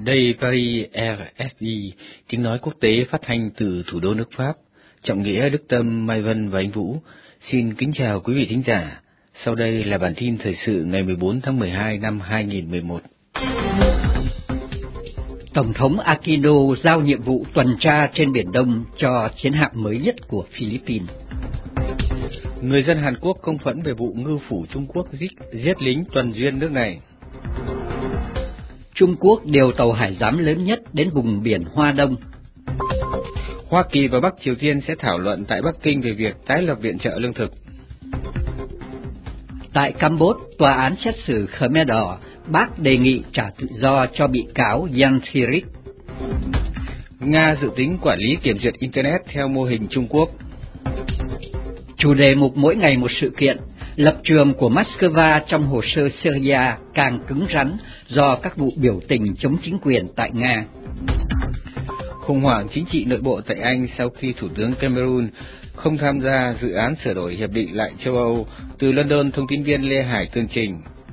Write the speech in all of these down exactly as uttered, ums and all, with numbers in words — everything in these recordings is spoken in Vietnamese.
Đây Paris R F I, tiếng nói quốc tế phát thanh từ thủ đô nước Pháp. Trọng Nghĩa, Đức Tâm, Mai Vân và Anh Vũ xin kính chào quý vị thính giả. Sau đây là bản tin thời sự ngày mười bốn tháng mười hai năm hai nghìn mười một. Tổng thống Aquino giao nhiệm vụ tuần tra trên Biển Đông cho chiến hạm mới nhất của Philippines. Người dân Hàn Quốc công phẫn về vụ ngư phủ Trung Quốc giết, giết lính tuần duyên nước này. Trung Quốc điều tàu hải giám lớn nhất đến vùng biển Hoa Đông. Hoa Kỳ và Bắc Triều Tiên sẽ thảo luận tại Bắc Kinh về việc tái lập viện trợ lương thực. Tại Campuchia, tòa án xét xử Khmer Đỏ bác đề nghị trả tự do cho bị cáo Yang Thirik. Nga dự tính quản lý kiểm duyệt Internet theo mô hình Trung Quốc. Chủ đề mục mỗi ngày một sự kiện, lập trường của Moscow trong hồ sơ Syria càng cứng rắn do các vụ biểu tình chống chính quyền tại Nga. Khủng hoảng chính trị nội bộ tại Anh sau khi Thủ tướng Cameron không tham gia dự án sửa đổi hiệp định lại châu Âu. Từ London, thông tin viên Lê Hải tường trình.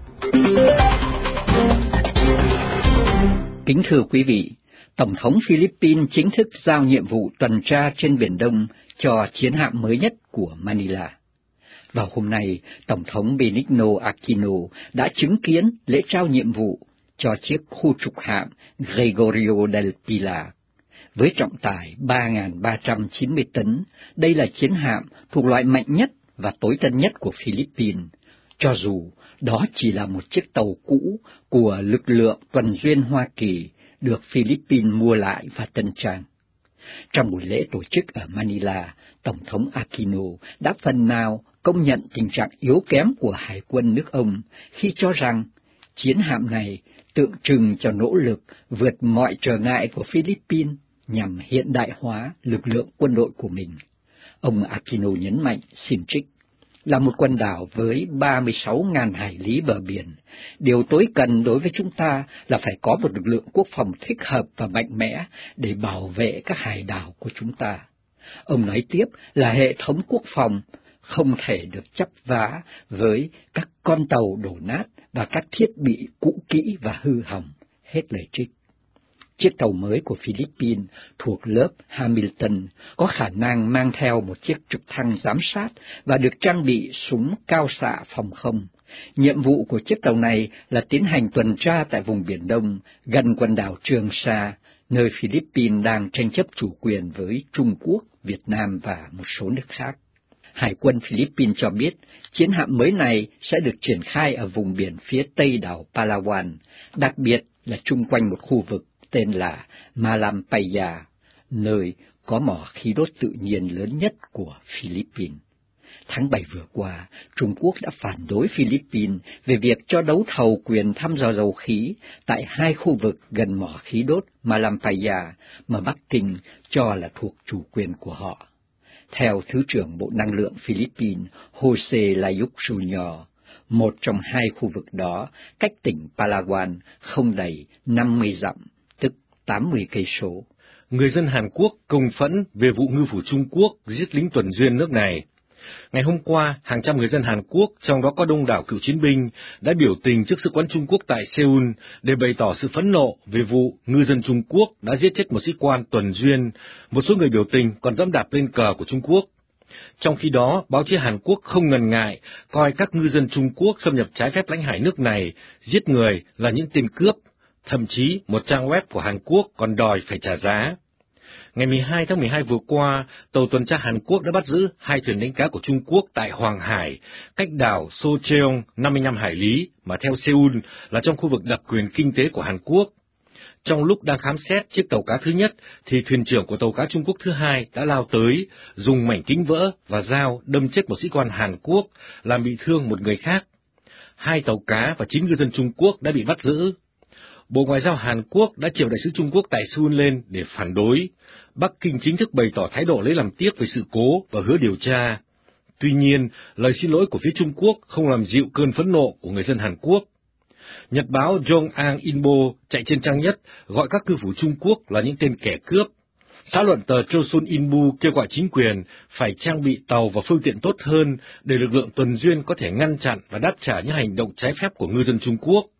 Kính thưa quý vị, Tổng thống Philippines chính thức giao nhiệm vụ tuần tra trên Biển Đông cho chiến hạm mới nhất của Manila. Vào hôm nay, Tổng thống Benigno Aquino đã chứng kiến lễ trao nhiệm vụ cho chiếc khu trục hạm Gregorio del Pilar. Với trọng tải ba nghìn ba trăm chín mươi tấn, đây là chiến hạm thuộc loại mạnh nhất và tối tân nhất của Philippines, cho dù đó chỉ là một chiếc tàu cũ của lực lượng tuần duyên Hoa Kỳ được Philippines mua lại và tân trang. Trong buổi lễ tổ chức ở Manila, Tổng thống Aquino đã phần nào công nhận tình trạng yếu kém của hải quân nước ông khi cho rằng chiến hạm này tượng trưng cho nỗ lực vượt mọi trở ngại của Philippines nhằm hiện đại hóa lực lượng quân đội của mình. Ông Aquino nhấn mạnh, xin trích, là một quần đảo với ba mươi sáu nghìn hải lý bờ biển, điều tối cần đối với chúng ta là phải có một lực lượng quốc phòng thích hợp và mạnh mẽ để bảo vệ các hải đảo của chúng ta. Ông nói tiếp là hệ thống quốc phòng không thể được chấp vá với các con tàu đổ nát và các thiết bị cũ kỹ và hư hỏng. Hết lời trích. Chiếc tàu mới của Philippines thuộc lớp Hamilton có khả năng mang theo một chiếc trực thăng giám sát và được trang bị súng cao xạ phòng không. Nhiệm vụ của chiếc tàu này là tiến hành tuần tra tại vùng Biển Đông, gần quần đảo Trường Sa, nơi Philippines đang tranh chấp chủ quyền với Trung Quốc, Việt Nam và một số nước khác. Hải quân Philippines cho biết chiến hạm mới này sẽ được triển khai ở vùng biển phía tây đảo Palawan, đặc biệt là chung quanh một khu vực tên là Malampaya, nơi có mỏ khí đốt tự nhiên lớn nhất của Philippines. Tháng bảy vừa qua, Trung Quốc đã phản đối Philippines về việc cho đấu thầu quyền thăm dò dầu khí tại hai khu vực gần mỏ khí đốt Malampaya mà Bắc Kinh cho là thuộc chủ quyền của họ. Theo Thứ trưởng Bộ Năng lượng Philippines Jose Layuk Junior, một trong hai khu vực đó cách tỉnh Palawan không đầy năm mươi dặm, tức tám mươi cây số. Người dân Hàn Quốc công phẫn về vụ ngư phủ Trung Quốc giết lính tuần duyên nước này. Ngày hôm qua, hàng trăm người dân Hàn Quốc, trong đó có đông đảo cựu chiến binh, đã biểu tình trước Sứ quán Trung Quốc tại Seoul để bày tỏ sự phẫn nộ về vụ ngư dân Trung Quốc đã giết chết một sĩ quan tuần duyên. Một số người biểu tình còn giẫm đạp lên cờ của Trung Quốc. Trong khi đó, báo chí Hàn Quốc không ngần ngại coi các ngư dân Trung Quốc xâm nhập trái phép lãnh hải nước này, giết người là những tên cướp. Thậm chí, một trang web của Hàn Quốc còn đòi phải trả giá. Ngày mười hai tháng mười hai vừa qua, tàu tuần tra Hàn Quốc đã bắt giữ hai thuyền đánh cá của Trung Quốc tại Hoàng Hải, cách đảo Socheong năm mươi lăm hải lý, mà theo Seoul là trong khu vực đặc quyền kinh tế của Hàn Quốc. Trong lúc đang khám xét chiếc tàu cá thứ nhất, thì thuyền trưởng của tàu cá Trung Quốc thứ hai đã lao tới, dùng mảnh kính vỡ và dao đâm chết một sĩ quan Hàn Quốc, làm bị thương một người khác. Hai tàu cá và chín ngư dân Trung Quốc đã bị bắt giữ. Bộ Ngoại giao Hàn Quốc đã triệu đại sứ Trung Quốc tại Seoul lên để phản đối. Bắc Kinh chính thức bày tỏ thái độ lấy làm tiếc về sự cố và hứa điều tra. Tuy nhiên, lời xin lỗi của phía Trung Quốc không làm dịu cơn phẫn nộ của người dân Hàn Quốc. Nhật báo Yonhap Inbo chạy trên trang nhất gọi các ngư phủ Trung Quốc là những tên kẻ cướp. Xã luận tờ Chosun Inbu kêu gọi chính quyền phải trang bị tàu và phương tiện tốt hơn để lực lượng tuần duyên có thể ngăn chặn và đáp trả những hành động trái phép của ngư dân Trung Quốc.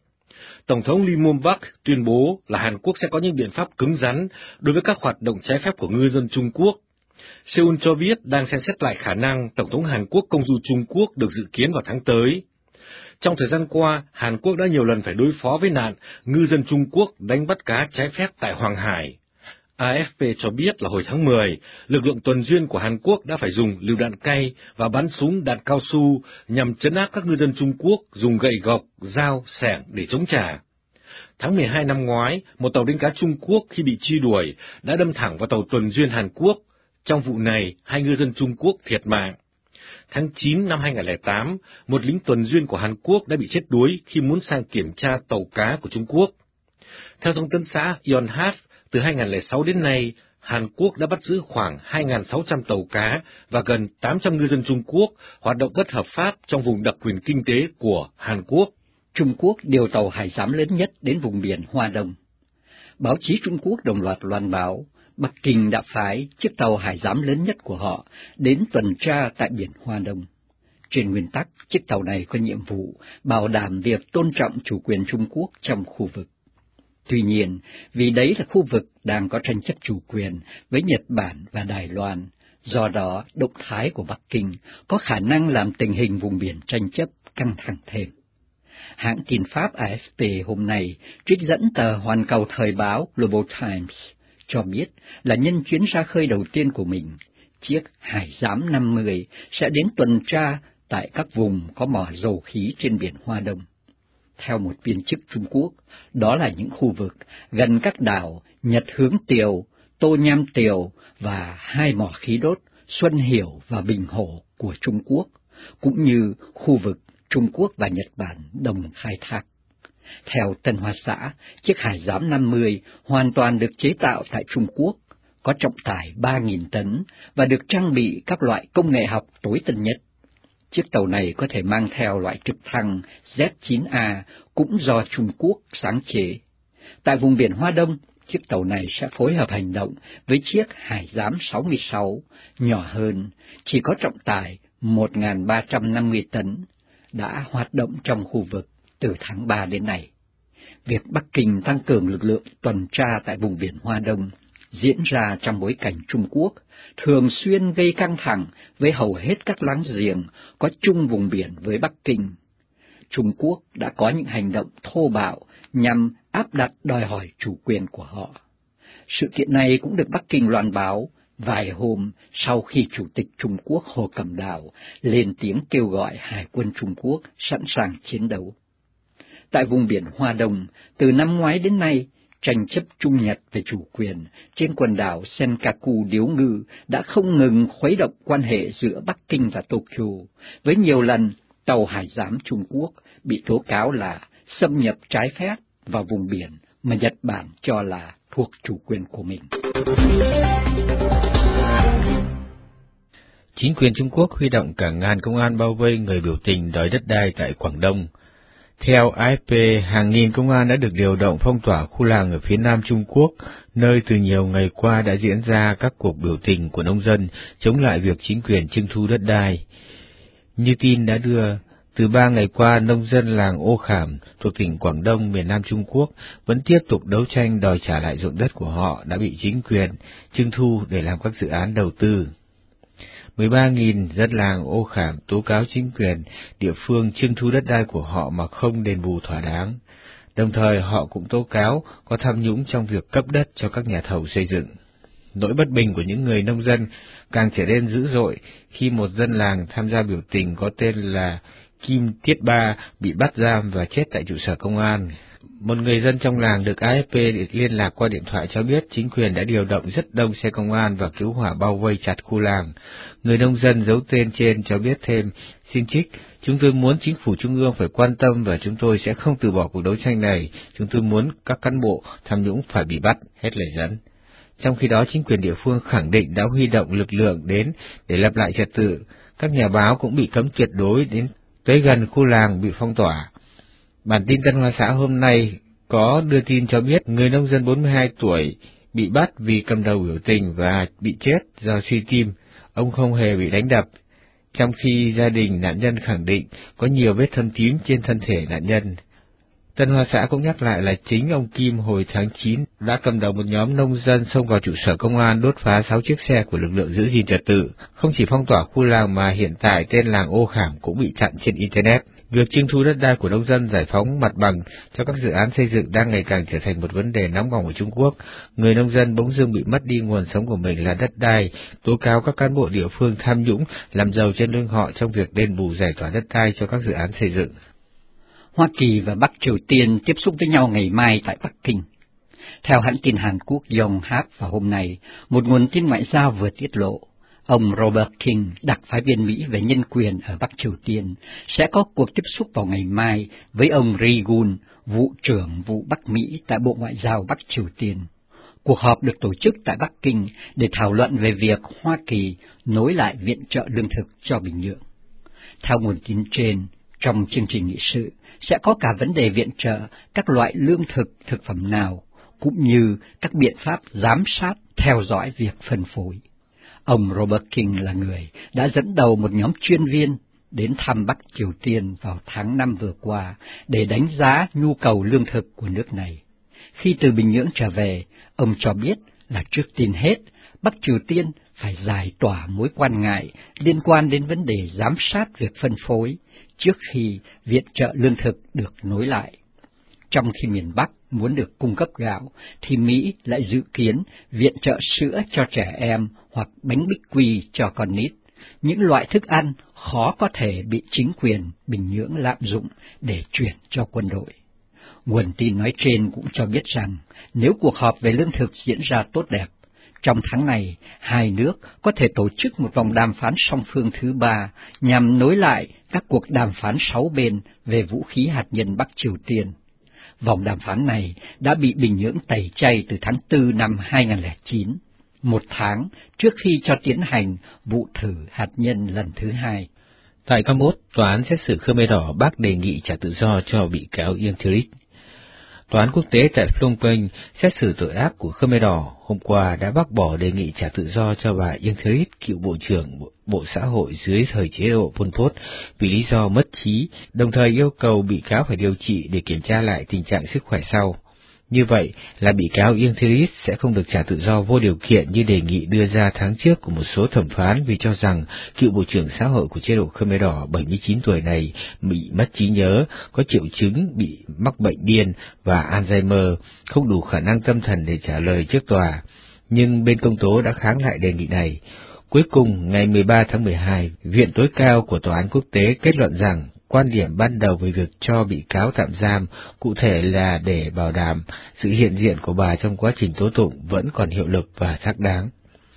Tổng thống Lee Myung-bak tuyên bố là Hàn Quốc sẽ có những biện pháp cứng rắn đối với các hoạt động trái phép của ngư dân Trung Quốc. Seoul cho biết đang xem xét lại khả năng Tổng thống Hàn Quốc công du Trung Quốc được dự kiến vào tháng tới. Trong thời gian qua, Hàn Quốc đã nhiều lần phải đối phó với nạn ngư dân Trung Quốc đánh bắt cá trái phép tại Hoàng Hải. a ép pê cho biết là hồi tháng mười, lực lượng tuần duyên của Hàn Quốc đã phải dùng lựu đạn cay và bắn súng đạn cao su nhằm trấn áp các ngư dân Trung Quốc dùng gậy gộc, dao, xẻng để chống trả. Tháng mười hai năm ngoái, một tàu đánh cá Trung Quốc khi bị truy đuổi đã đâm thẳng vào tàu tuần duyên Hàn Quốc. Trong vụ này, hai ngư dân Trung Quốc thiệt mạng. Tháng chín năm hai nghìn không trăm lẻ tám, một lính tuần duyên của Hàn Quốc đã bị chết đuối khi muốn sang kiểm tra tàu cá của Trung Quốc. Theo thông tấn xã Yonhap, từ hai nghìn không trăm lẻ sáu đến nay, Hàn Quốc đã bắt giữ khoảng hai nghìn sáu trăm tàu cá và gần tám trăm ngư dân Trung Quốc hoạt động bất hợp pháp trong vùng đặc quyền kinh tế của Hàn Quốc. Trung Quốc điều tàu hải giám lớn nhất đến vùng biển Hoa Đông. Báo chí Trung Quốc đồng loạt loan báo Bắc Kinh đã phái chiếc tàu hải giám lớn nhất của họ đến tuần tra tại biển Hoa Đông. Trên nguyên tắc, chiếc tàu này có nhiệm vụ bảo đảm việc tôn trọng chủ quyền Trung Quốc trong khu vực. Tuy nhiên, vì đấy là khu vực đang có tranh chấp chủ quyền với Nhật Bản và Đài Loan, do đó động thái của Bắc Kinh có khả năng làm tình hình vùng biển tranh chấp căng thẳng thêm. Hãng tin Pháp a ép pê hôm nay trích dẫn tờ Hoàn Cầu Thời báo Global Times cho biết là nhân chuyến ra khơi đầu tiên của mình, chiếc Hải giám năm mươi sẽ đến tuần tra tại các vùng có mỏ dầu khí trên biển Hoa Đông. Theo một viên chức Trung Quốc, đó là những khu vực gần các đảo Nhật Hướng Tiều, Tô Nham Tiều và hai mỏ khí đốt Xuân Hiểu và Bình Hổ của Trung Quốc, cũng như khu vực Trung Quốc và Nhật Bản đồng khai thác. Theo Tân Hoa Xã, chiếc Hải giám năm mươi hoàn toàn được chế tạo tại Trung Quốc, có trọng tải ba nghìn tấn và được trang bị các loại công nghệ học tối tân nhất. Chiếc tàu này có thể mang theo loại trực thăng Z chín A cũng do Trung Quốc sáng chế. Tại vùng biển Hoa Đông, chiếc tàu này sẽ phối hợp hành động với chiếc Hải giám sáu mươi sáu, nhỏ hơn, chỉ có trọng tải một nghìn ba trăm năm mươi tấn, đã hoạt động trong khu vực từ tháng ba đến nay. Việc Bắc Kinh tăng cường lực lượng tuần tra tại vùng biển Hoa Đông diễn ra trong bối cảnh Trung Quốc thường xuyên gây căng thẳng với hầu hết các láng giềng có chung vùng biển với Bắc Kinh. Trung Quốc đã có những hành động thô bạo nhằm áp đặt đòi hỏi chủ quyền của họ. Sự kiện này cũng được Bắc Kinh loan báo vài hôm sau khi Chủ tịch Trung Quốc Hồ Cẩm Đào lên tiếng kêu gọi Hải quân Trung Quốc sẵn sàng chiến đấu. Tại vùng biển Hoa Đông, từ năm ngoái đến nay, tranh chấp Trung Nhật về chủ quyền trên quần đảo Senkaku điếu ngư đã không ngừng khuấy động quan hệ giữa Bắc Kinh và Tokyo, với nhiều lần tàu hải giám Trung Quốc bị tố cáo là xâm nhập trái phép vào vùng biển mà Nhật Bản cho là thuộc chủ quyền của mình. Chính quyền Trung Quốc huy động cả ngàn công an bao vây người biểu tình đòi đất đai tại Quảng Đông. Theo a ép pê, hàng nghìn công an đã được điều động phong tỏa khu làng ở phía nam Trung Quốc, nơi từ nhiều ngày qua đã diễn ra các cuộc biểu tình của nông dân chống lại việc chính quyền trưng thu đất đai. Như tin đã đưa, từ ba ngày qua, nông dân làng Ô Khảm thuộc tỉnh Quảng Đông, miền Nam Trung Quốc vẫn tiếp tục đấu tranh đòi trả lại ruộng đất của họ đã bị chính quyền trưng thu để làm các dự án đầu tư. mười ba nghìn dân làng Ô Khảm tố cáo chính quyền địa phương trưng thu đất đai của họ mà không đền bù thỏa đáng. Đồng thời họ cũng tố cáo có tham nhũng trong việc cấp đất cho các nhà thầu xây dựng. Nỗi bất bình của những người nông dân càng trở nên dữ dội khi một dân làng tham gia biểu tình có tên là Kim Tiết Ba bị bắt giam và chết tại trụ sở công an. Một người dân trong làng được a ép pê liên lạc qua điện thoại cho biết chính quyền đã điều động rất đông xe công an và cứu hỏa bao vây chặt khu làng. Người nông dân giấu tên trên cho biết thêm, xin trích, chúng tôi muốn chính phủ trung ương phải quan tâm và chúng tôi sẽ không từ bỏ cuộc đấu tranh này. Chúng tôi muốn các cán bộ tham nhũng phải bị bắt, hết lời dẫn. Trong khi đó, chính quyền địa phương khẳng định đã huy động lực lượng đến để lập lại trật tự. Các nhà báo cũng bị cấm tuyệt đối đến tới gần khu làng bị phong tỏa. Bản tin Tân Hoa Xã hôm nay có đưa tin cho biết người nông dân bốn mươi hai tuổi bị bắt vì cầm đầu biểu tình và bị chết do suy tim. Ông không hề bị đánh đập, trong khi gia đình nạn nhân khẳng định có nhiều vết thâm tím trên thân thể nạn nhân. Tân Hoa Xã cũng nhắc lại là chính ông Kim hồi tháng chín đã cầm đầu một nhóm nông dân xông vào trụ sở công an đốt phá sáu chiếc xe của lực lượng giữ gìn trật tự. Không chỉ phong tỏa khu làng mà hiện tại tên làng Ô Khảm cũng bị chặn trên Internet. Việc trưng thu đất đai của nông dân giải phóng mặt bằng cho các dự án xây dựng đang ngày càng trở thành một vấn đề nóng bỏng ở Trung Quốc. Người nông dân bỗng dưng bị mất đi nguồn sống của mình là đất đai, tố cáo các cán bộ địa phương tham nhũng, làm giàu trên lưng họ trong việc đền bù giải tỏa đất đai cho các dự án xây dựng. Hoa Kỳ và Bắc Triều Tiên tiếp xúc với nhau ngày mai tại Bắc Kinh. Theo hãng tin Hàn Quốc Yonhap vào hôm nay, một nguồn tin ngoại giao vừa tiết lộ, ông Robert King, đặc phái viên Mỹ về nhân quyền ở Bắc Triều Tiên, sẽ có cuộc tiếp xúc vào ngày mai với ông Ri Gun, vụ trưởng vụ Bắc Mỹ tại Bộ Ngoại giao Bắc Triều Tiên. Cuộc họp được tổ chức tại Bắc Kinh để thảo luận về việc Hoa Kỳ nối lại viện trợ lương thực cho Bình Nhưỡng. Theo nguồn tin trên, trong chương trình nghị sự sẽ có cả vấn đề viện trợ các loại lương thực, thực phẩm nào, cũng như các biện pháp giám sát, theo dõi việc phân phối. Ông Robert King là người đã dẫn đầu một nhóm chuyên viên đến thăm Bắc Triều Tiên vào tháng năm vừa qua để đánh giá nhu cầu lương thực của nước này. Khi từ Bình Nhưỡng trở về, ông cho biết là trước tiên hết, Bắc Triều Tiên phải giải tỏa mối quan ngại liên quan đến vấn đề giám sát việc phân phối trước khi viện trợ lương thực được nối lại. Trong khi miền Bắc muốn được cung cấp gạo, thì Mỹ lại dự kiến viện trợ sữa cho trẻ em hoặc bánh bích quy cho con nít, những loại thức ăn khó có thể bị chính quyền Bình Nhưỡng lạm dụng để chuyển cho quân đội. Nguồn tin nói trên cũng cho biết rằng, nếu cuộc họp về lương thực diễn ra tốt đẹp, trong tháng này, hai nước có thể tổ chức một vòng đàm phán song phương thứ ba nhằm nối lại các cuộc đàm phán sáu bên về vũ khí hạt nhân Bắc Triều Tiên. Vòng đàm phán này đã bị Bình Nhưỡng tẩy chay từ tháng tư năm hai nghìn không trăm lẻ chín, một tháng trước khi cho tiến hành vụ thử hạt nhân lần thứ hai. Tại Campuchia, tòa án xét xử Khmer Đỏ bác đề nghị trả tự do cho bị cáo Ieng Thierry. Tòa án quốc tế tại Phnom Penh xét xử tội ác của Khmer Đỏ hôm qua đã bác bỏ đề nghị trả tự do cho bà Ieng Thierry, cựu Bộ trưởng Bộ, Bộ Xã hội dưới thời chế độ Pol Pot, vì lý do mất trí, đồng thời yêu cầu bị cáo phải điều trị để kiểm tra lại tình trạng sức khỏe sau. Như vậy là bị cáo Ieng Thierry sẽ không được trả tự do vô điều kiện như đề nghị đưa ra tháng trước của một số thẩm phán, vì cho rằng cựu Bộ trưởng Xã hội của chế độ Khmer Đỏ bảy mươi chín tuổi này bị mất trí nhớ, có triệu chứng bị mắc bệnh điên và Alzheimer, không đủ khả năng tâm thần để trả lời trước tòa. Nhưng bên công tố đã kháng lại đề nghị này. Cuối cùng, ngày mười ba tháng mười hai, Viện tối cao của Tòa án quốc tế kết luận rằng quan điểm ban đầu về việc cho bị cáo tạm giam, cụ thể là để bảo đảm sự hiện diện của bà trong quá trình tố tụng, vẫn còn hiệu lực và xác đáng.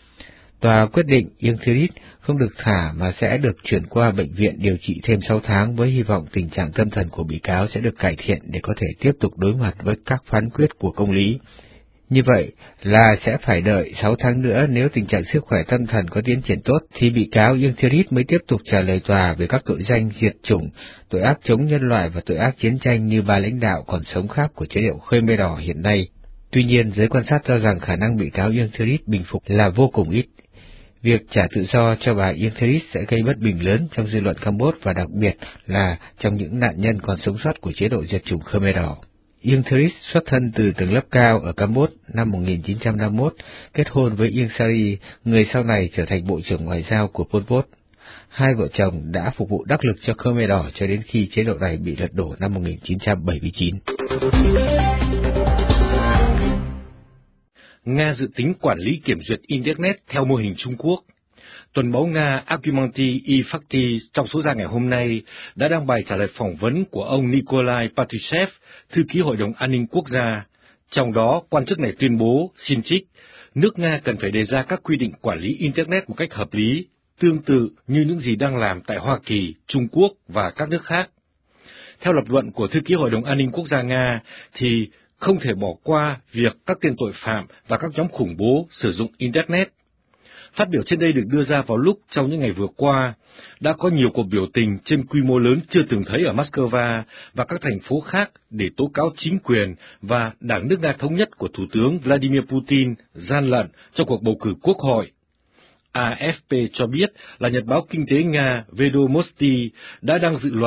Tòa quyết định Ieng Thierry không được thả mà sẽ được chuyển qua bệnh viện điều trị thêm sáu tháng với hy vọng tình trạng tâm thần của bị cáo sẽ được cải thiện để có thể tiếp tục đối mặt với các phán quyết của công lý. Như vậy là sẽ phải đợi sáu tháng nữa, nếu tình trạng sức khỏe tâm thần có tiến triển tốt thì bị cáo Ieng Thierry mới tiếp tục trả lời tòa về các tội danh diệt chủng, tội ác chống nhân loại và tội ác chiến tranh như ba lãnh đạo còn sống khác của chế độ Khmer Đỏ hiện nay. Tuy nhiên, giới quan sát cho rằng khả năng bị cáo Ieng Thierry bình phục là vô cùng ít. Việc trả tự do cho bà Ieng Thierry sẽ gây bất bình lớn trong dư luận Campuchia và đặc biệt là trong những nạn nhân còn sống sót của chế độ diệt chủng Khmer Đỏ. Ieng Thierry xuất thân từ tầng lớp cao ở Campuchia năm một nghìn chín trăm năm mươi mốt, kết hôn với Ieng Sary, người sau này trở thành Bộ trưởng Ngoại giao của Pol Pot. Hai vợ chồng đã phục vụ đắc lực cho Khmer Đỏ cho đến khi chế độ này bị lật đổ năm một nghìn chín trăm bảy mươi chín. Nga dự tính quản lý kiểm duyệt Internet theo mô hình Trung Quốc. Tuần báo Nga Argumenty i Fakty trong số ra ngày hôm nay đã đăng bài trả lời phỏng vấn của ông Nikolai Patrushev, thư ký Hội đồng An ninh Quốc gia. Trong đó, quan chức này tuyên bố, xin trích, nước Nga cần phải đề ra các quy định quản lý Internet một cách hợp lý, tương tự như những gì đang làm tại Hoa Kỳ, Trung Quốc và các nước khác. Theo lập luận của thư ký Hội đồng An ninh Quốc gia Nga, thì không thể bỏ qua việc các tên tội phạm và các nhóm khủng bố sử dụng Internet. Phát biểu trên đây được đưa ra vào lúc trong những ngày vừa qua, đã có nhiều cuộc biểu tình trên quy mô lớn chưa từng thấy ở Moscow và các thành phố khác để tố cáo chính quyền và Đảng nước Nga Thống nhất của Thủ tướng Vladimir Putin gian lận trong cuộc bầu cử quốc hội. a ép pê cho biết là nhật báo kinh tế Nga Vedomosti đã đăng dự luật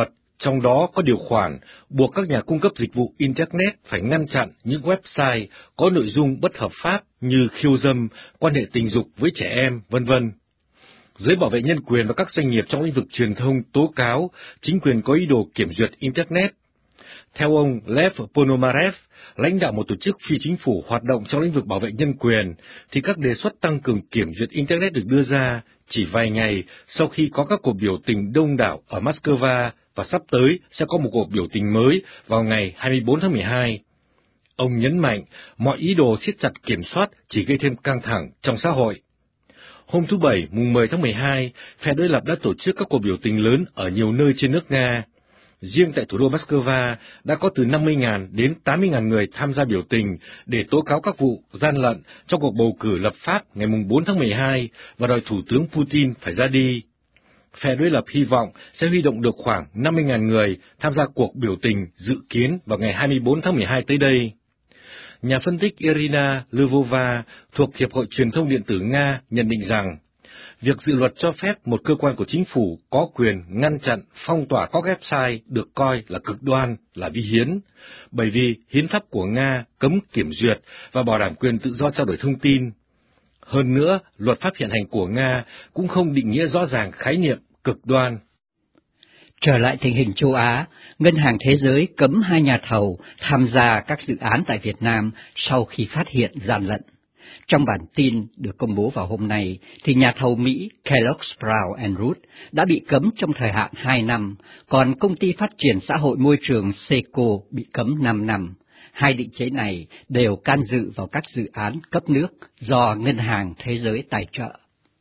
trong đó có điều khoản buộc các nhà cung cấp dịch vụ Internet phải ngăn chặn những website có nội dung bất hợp pháp như khiêu dâm, quan hệ tình dục với trẻ em, vân vân. Giới bảo vệ nhân quyền và các doanh nghiệp trong lĩnh vực truyền thông tố cáo chính quyền có ý đồ kiểm duyệt Internet. Theo ông Lev Ponomarev, lãnh đạo một tổ chức phi chính phủ hoạt động trong lĩnh vực bảo vệ nhân quyền, thì các đề xuất tăng cường kiểm duyệt Internet được đưa ra chỉ vài ngày sau khi có các cuộc biểu tình đông đảo ở Moscow và sắp tới sẽ có một cuộc biểu tình mới vào ngày hai mươi bốn tháng mười hai. Ông nhấn mạnh mọi ý đồ siết chặt kiểm soát chỉ gây thêm căng thẳng trong xã hội. Hôm thứ Bảy, mùng mười tháng mười hai, phe đối lập đã tổ chức các cuộc biểu tình lớn ở nhiều nơi trên nước Nga. Riêng tại thủ đô Moscow đã có từ năm mươi nghìn đến tám mươi nghìn người tham gia biểu tình để tố cáo các vụ gian lận trong cuộc bầu cử lập pháp ngày mùng bốn tháng mười hai và đòi Thủ tướng Putin phải ra đi. Phe đối lập hy vọng sẽ huy động được khoảng năm mươi nghìn người tham gia cuộc biểu tình dự kiến vào ngày hai mươi bốn tháng mười hai tới đây. Nhà phân tích Irina Lvova thuộc Hiệp hội Truyền thông Điện tử Nga nhận định rằng, việc dự luật cho phép một cơ quan của chính phủ có quyền ngăn chặn, phong tỏa các website được coi là cực đoan, là vi hiến, bởi vì hiến pháp của Nga cấm kiểm duyệt và bảo đảm quyền tự do trao đổi thông tin. Hơn nữa, luật pháp hiện hành của Nga cũng không định nghĩa rõ ràng khái niệm cực đoan. Trở lại tình hình châu Á, Ngân hàng Thế giới cấm hai nhà thầu tham gia các dự án tại Việt Nam sau khi phát hiện gian lận. Trong bản tin được công bố vào hôm nay, thì nhà thầu Mỹ Kellogg Brown and Root đã bị cấm trong thời hạn hai năm, còn công ty phát triển xã hội môi trường Seco bị cấm năm năm. Hai định chế này đều can dự vào các dự án cấp nước do Ngân hàng Thế giới tài trợ.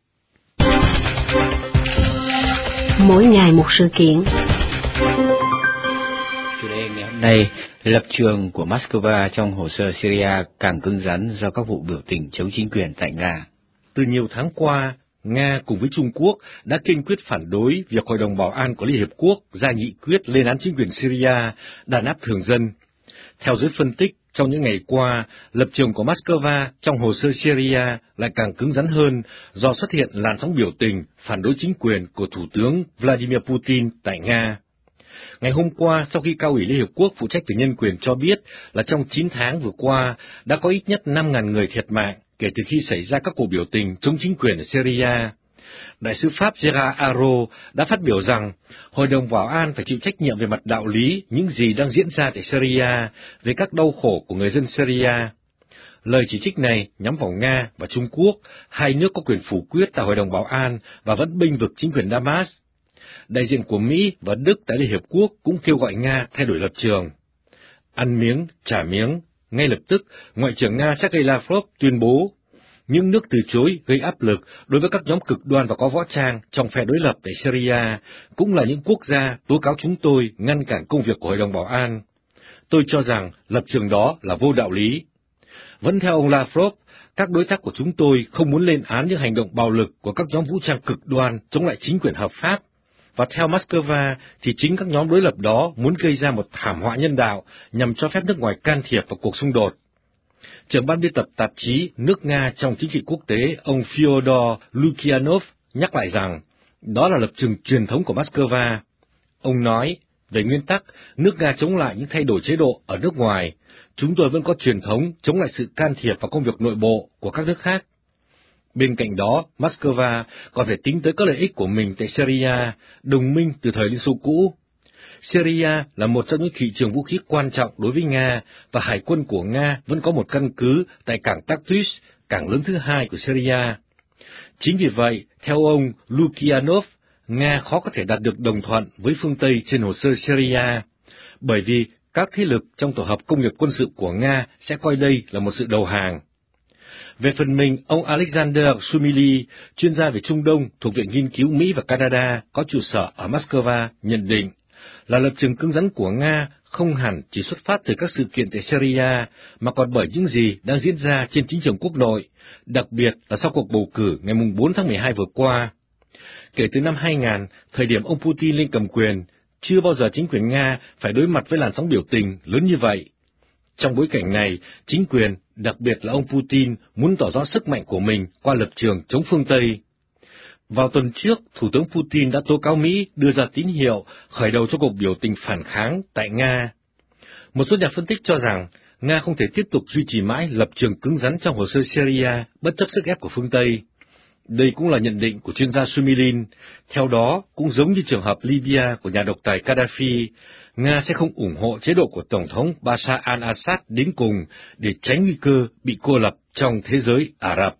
Mỗi ngày một sự kiện. Chủ đề ngày hôm nay, lập trường của Moscow trong hồ sơ Syria càng cứng rắn do các vụ biểu tình chống chính quyền tại Nga. Từ nhiều tháng qua, Nga cùng với Trung Quốc đã kiên quyết phản đối việc Hội đồng Bảo an của Liên Hiệp Quốc ra nghị quyết lên án chính quyền Syria đàn áp thường dân. Theo giới phân tích, trong những ngày qua, lập trường của Moscow trong hồ sơ Syria lại càng cứng rắn hơn do xuất hiện làn sóng biểu tình phản đối chính quyền của Thủ tướng Vladimir Putin tại Nga. Ngày hôm qua, sau khi Cao ủy Liên Hiệp Quốc phụ trách về nhân quyền cho biết là trong chín tháng vừa qua đã có ít nhất năm nghìn người thiệt mạng kể từ khi xảy ra các cuộc biểu tình chống chính quyền ở Syria. Đại sứ Pháp Gérard Araud đã phát biểu rằng Hội đồng Bảo an phải chịu trách nhiệm về mặt đạo lý những gì đang diễn ra tại Syria, về các đau khổ của người dân Syria. Lời chỉ trích này nhắm vào Nga và Trung Quốc, hai nước có quyền phủ quyết tại Hội đồng Bảo an và vẫn bênh vực chính quyền Damas. Đại diện của Mỹ và Đức tại Liên Hiệp Quốc cũng kêu gọi Nga thay đổi lập trường. Ăn miếng, trả miếng, ngay lập tức, Ngoại trưởng Nga Sergei Lavrov tuyên bố, những nước từ chối gây áp lực đối với các nhóm cực đoan và có võ trang trong phe đối lập tại Syria cũng là những quốc gia tố cáo chúng tôi ngăn cản công việc của Hội đồng Bảo an. Tôi cho rằng lập trường đó là vô đạo lý. Vẫn theo ông Lavrov, các đối tác của chúng tôi không muốn lên án những hành động bạo lực của các nhóm vũ trang cực đoan chống lại chính quyền hợp pháp. Và theo Moscow thì chính các nhóm đối lập đó muốn gây ra một thảm họa nhân đạo nhằm cho phép nước ngoài can thiệp vào cuộc xung đột. Trưởng ban biên tập tạp chí Nước Nga trong chính trị quốc tế ông Fyodor Lukyanov nhắc lại rằng đó là lập trường truyền thống của Moscow. Ông nói, về nguyên tắc, nước Nga chống lại những thay đổi chế độ ở nước ngoài. Chúng tôi vẫn có truyền thống chống lại sự can thiệp vào công việc nội bộ của các nước khác. Bên cạnh đó, Moscow còn phải tính tới các lợi ích của mình tại Syria, đồng minh từ thời Liên Xô cũ. Syria là một trong những thị trường vũ khí quan trọng đối với Nga, và hải quân của Nga vẫn có một căn cứ tại cảng Taktus, cảng lớn thứ hai của Syria. Chính vì vậy, theo ông Lukyanov, Nga khó có thể đạt được đồng thuận với phương Tây trên hồ sơ Syria, bởi vì các thế lực trong tổ hợp công nghiệp quân sự của Nga sẽ coi đây là một sự đầu hàng. Về phần mình, ông Alexander Sumili, chuyên gia về Trung Đông thuộc Viện Nghiên cứu Mỹ và Canada có trụ sở ở Moscow, nhận định là lập trường cứng rắn của Nga không hẳn chỉ xuất phát từ các sự kiện tại Syria, mà còn bởi những gì đang diễn ra trên chính trường quốc nội, đặc biệt là sau cuộc bầu cử ngày bốn tháng mười hai vừa qua. Kể từ năm hai nghìn, thời điểm ông Putin lên cầm quyền, chưa bao giờ chính quyền Nga phải đối mặt với làn sóng biểu tình lớn như vậy. Trong bối cảnh này, chính quyền, đặc biệt là ông Putin, muốn tỏ rõ sức mạnh của mình qua lập trường chống phương Tây. Vào tuần trước, Thủ tướng Putin đã tố cáo Mỹ đưa ra tín hiệu khởi đầu cho cuộc biểu tình phản kháng tại Nga. Một số nhà phân tích cho rằng Nga không thể tiếp tục duy trì mãi lập trường cứng rắn trong hồ sơ Syria bất chấp sức ép của phương Tây. Đây cũng là nhận định của chuyên gia Sumilin. Theo đó, cũng giống như trường hợp Libya của nhà độc tài Gaddafi, Nga sẽ không ủng hộ chế độ của Tổng thống Bashar al-Assad đến cùng để tránh nguy cơ bị cô lập trong thế giới Ả Rập.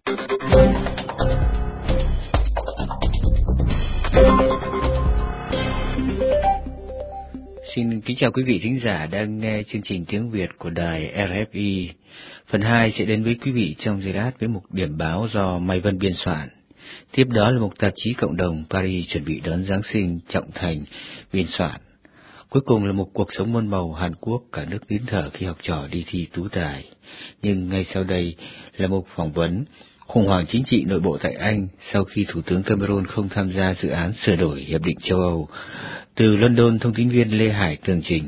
Xin kính chào quý vị thính giả đang nghe chương trình tiếng Việt của đài rờ ép i. Phần hai sẽ đến với quý vị trong giây lát với mục điểm báo do Mai Vân biên soạn. Tiếp đó là mục tạp chí cộng đồng Paris chuẩn bị đón Giáng sinh Trọng Thành biên soạn. Cuối cùng là một cuộc sống muôn màu Hàn Quốc, cả nước nín thở khi học trò đi thi tú tài. Nhưng ngay sau đây là một phỏng vấn khủng hoảng chính trị nội bộ tại Anh sau khi Thủ tướng Cameron không tham gia dự án sửa đổi Hiệp định châu Âu. Từ London, thông tin viên Lê Hải tường trình.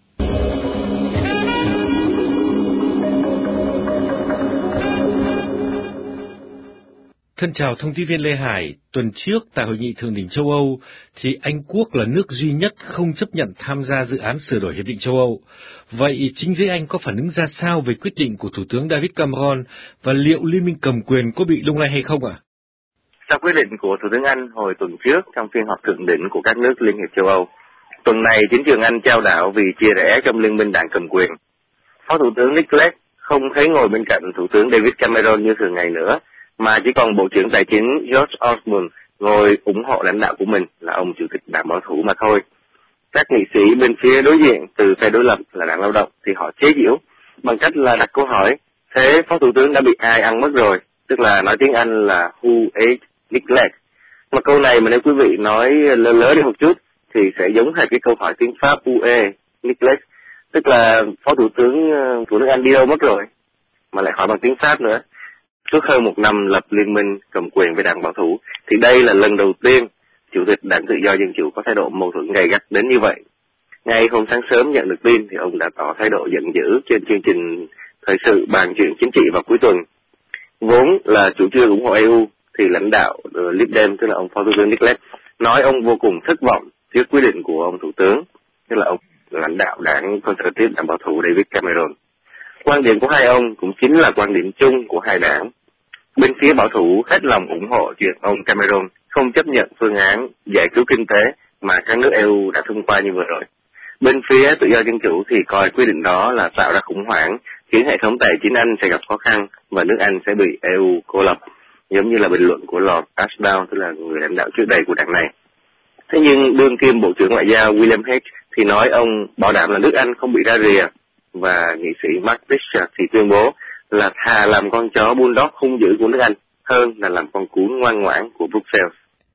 Thân chào thông tin viên Lê Hải. Tuần trước tại Hội nghị Thượng đỉnh châu Âu thì Anh Quốc là nước duy nhất không chấp nhận tham gia dự án sửa đổi Hiệp định châu Âu. Vậy chính giới Anh có phản ứng ra sao về quyết định của Thủ tướng David Cameron và liệu Liên minh cầm quyền có bị lung lay hay không ạ? À? Sau quyết định của Thủ tướng Anh hồi tuần trước trong phiên họp thượng đỉnh của các nước Liên hiệp châu Âu, tuần này chính trường Anh chao đảo vì chia rẽ trong liên minh đảng cầm quyền. Phó Thủ tướng Nick Clegg không thấy ngồi bên cạnh Thủ tướng David Cameron như thường ngày nữa, mà chỉ còn Bộ trưởng Tài chính George Osborne ngồi ủng hộ lãnh đạo của mình là ông Chủ tịch Đảng Bảo thủ mà thôi. Các nghị sĩ bên phía đối diện từ phe đối lập là Đảng Lao động thì họ chế giễu bằng cách là đặt câu hỏi: thế Phó Thủ tướng đã bị ai ăn mất rồi? Tức là nói tiếng Anh là who ate Nick Clegg. Mà câu này mà nếu quý vị nói lơ lớ đi một chút thì sẽ giống hệt cái câu hỏi tiếng Pháp who ate Nick Clegg, tức là Phó Thủ tướng của nước Anh đi đâu mất rồi, mà lại hỏi bằng tiếng Pháp nữa. Suốt hơn một năm lập liên minh cầm quyền với Đảng Bảo thủ thì đây là lần đầu tiên Chủ tịch Đảng Tự do Dân chủ có thái độ mâu thuẫn gay gắt đến như vậy. Ngay hôm sáng sớm nhận được tin thì ông đã tỏ thái độ giận dữ trên chương trình thời sự bàn chuyện chính trị vào cuối tuần. Vốn là chủ trương ủng hộ e u thì lãnh đạo uh, Lib Dem, tức là ông Phó Thủ tướng Nick Clegg, nói ông vô cùng thất vọng trước quyết định của ông Thủ tướng, tức là ông lãnh đạo Đảng Conservative Đảng Bảo thủ David Cameron. Quan điểm của hai ông cũng chính là quan điểm chung của hai đảng. Bên phía bảo thủ hết lòng ủng hộ chuyện ông Cameron không chấp nhận phương án giải cứu kinh tế mà các nước e u đã thông qua như vừa rồi. Bên phía tự do dân chủ thì coi quyết định đó là tạo ra khủng hoảng, khiến hệ thống tài chính Anh sẽ gặp khó khăn và nước Anh sẽ bị e u cô lập, giống như là bình luận của Lord Ashdown, tức là người lãnh đạo trước đây của đảng này. Thế nhưng đương kim Bộ trưởng Ngoại giao William Hague thì nói ông bảo đảm là nước Anh không bị ra rìa, và nghị sĩ Mark Fisher thì tuyên bố là thà làm con chó bulldog hung dữ của nước Anh hơn là làm con cún ngoan ngoãn của Brussels.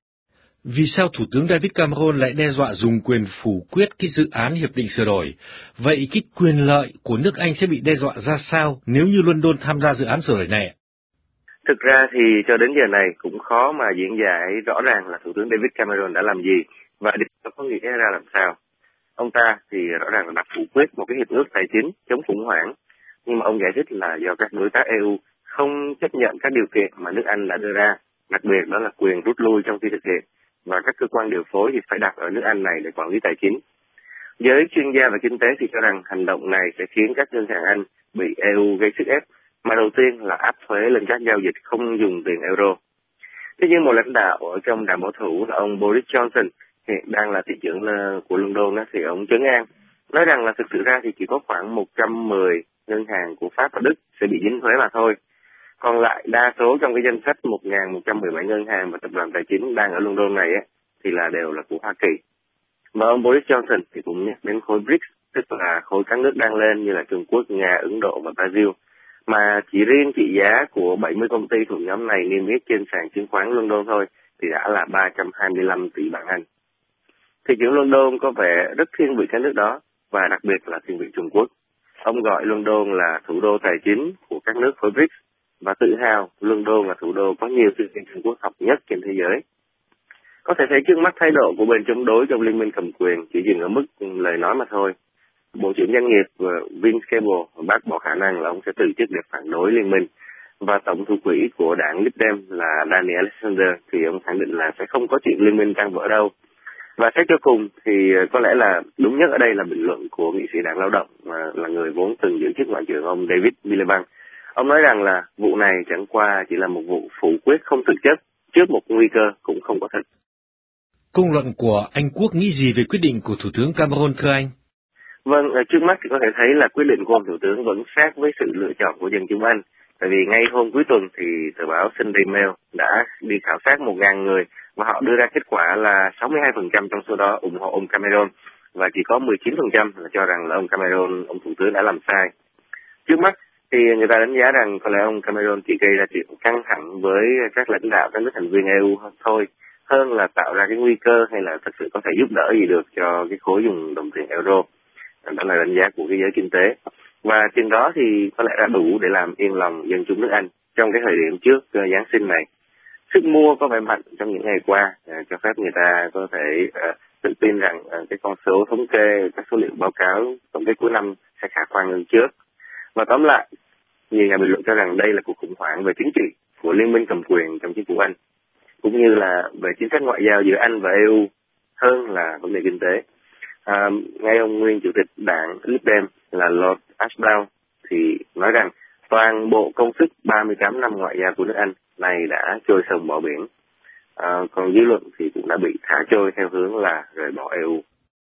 Vì sao Thủ tướng David Cameron lại đe dọa dùng quyền phủ quyết cái dự án hiệp định sửa đổi? Vậy cái quyền lợi của nước Anh sẽ bị đe dọa ra sao nếu như London tham gia dự án sửa đổi này? Thực ra thì cho đến giờ này cũng khó mà diễn giải rõ ràng là Thủ tướng David Cameron đã làm gì và điều đó có nghĩa ra làm sao. Ông ta thì rõ ràng là đã phủ quyết một cái hiệp ước tài chính chống khủng hoảng, nhưng mà ông giải thích là do các đối tác e u không chấp nhận các điều kiện mà nước Anh đã đưa ra, đặc biệt đó là quyền rút lui trong khi thực hiện, và các cơ quan điều phối thì phải đặt ở nước Anh này để quản lý tài chính. Giới chuyên gia về kinh tế thì cho rằng hành động này sẽ khiến các ngân hàng Anh bị e u gây sức ép, mà đầu tiên là áp thuế lên các giao dịch không dùng tiền euro. Thế nhưng một lãnh đạo ở trong Đảng Bảo thủ là ông Boris Johnson, hiện đang là thị trưởng của London đó, thì ông trấn an, nói rằng là thực sự ra thì chỉ có khoảng một trăm mười ngân hàng của Pháp và Đức sẽ bị dính thuế mà thôi. Còn lại đa số trong cái danh sách một nghìn một trăm mười bảy ngân hàng và tập đoàn tài chính đang ở London này ấy, thì là đều là của Hoa Kỳ. Và ông Boris Johnson thì cũng nhắc đến khối bê rê i xê, tức là khối các nước đang lên như là Trung Quốc, Nga, Ấn Độ và Brazil. Mà chỉ riêng trị giá của bảy mươi công ty thuộc nhóm này niêm yết trên sàn chứng khoán London thôi thì đã là ba trăm hai mươi lăm tỷ bảng Anh. Thị trưởng London có vẻ rất thiên vị các nước đó và đặc biệt là thiên vị Trung Quốc. Ông gọi London là thủ đô tài chính của các nước khối bê rê i xê và tự hào London là thủ đô có nhiều sinh viên Trung Quốc học nhất trên thế giới. Có thể thấy trước mắt thái độ của bên chống đối trong liên minh cầm quyền chỉ dừng ở mức lời nói mà thôi. Bộ trưởng Doanh nghiệp Vince Cable bác bỏ khả năng là ông sẽ từ chức để phản đối liên minh. và tổng thủ quỹ của đảng Lib Dem là Danny Alexander thì ông khẳng định là sẽ không có chuyện liên minh tan vỡ đâu. Và xét cho cùng thì có lẽ là đúng nhất ở đây là bình luận của nghị sĩ đảng Lao động mà là người vốn từng giữ chức ngoại trưởng ông David Miliband. Ông nói rằng là vụ này chẳng qua chỉ là một vụ phủ quyết không thực chất trước một nguy cơ cũng không có thật. Công luận của Anh Quốc nghĩ gì về quyết định của Thủ tướng Cameron thưa anh? Vâng, trước mắt thì có thể thấy là quyết định của ông Thủ tướng vẫn sát với sự lựa chọn của dân chúng Anh. Tại vì ngay hôm cuối tuần thì tờ báo Sunday Mail đã đi khảo sát một nghìn người và họ đưa ra kết quả là sáu mươi hai phần trăm trong số đó ủng hộ ông Cameron và chỉ có mười chín phần trăm là cho rằng là ông Cameron, ông Thủ tướng đã làm sai. Trước mắt thì người ta đánh giá rằng có lẽ ông Cameron chỉ gây ra chuyện căng thẳng với các lãnh đạo các nước thành viên E U thôi, hơn là tạo ra cái nguy cơ hay là thật sự có thể giúp đỡ gì được cho cái khối dùng đồng tiền euro. Đó là đánh giá của cái giới kinh tế. Và chừng đó thì có lẽ đã đủ để làm yên lòng dân chúng nước Anh trong cái thời điểm trước uh, Giáng sinh này. Sức mua có vẻ mạnh trong những ngày qua, uh, cho phép người ta có thể uh, tự tin rằng uh, cái con số thống kê, các số liệu báo cáo tổng kết cuối năm sẽ khả quan hơn trước. Và tóm lại, nhiều nhà bình luận cho rằng đây là cuộc khủng hoảng về chính trị của liên minh cầm quyền trong chính phủ Anh, cũng như là về chính sách ngoại giao giữa Anh và E U hơn là vấn đề kinh tế. À, ngay ông nguyên chủ tịch đảng Lib Dem là Lord Ashdown thì nói rằng toàn bộ công sức ba mươi tám năm ngoại giao của nước Anh này đã trôi sông bỏ biển. À, còn dư luận thì cũng đã bị thả trôi theo hướng là rời bỏ E U.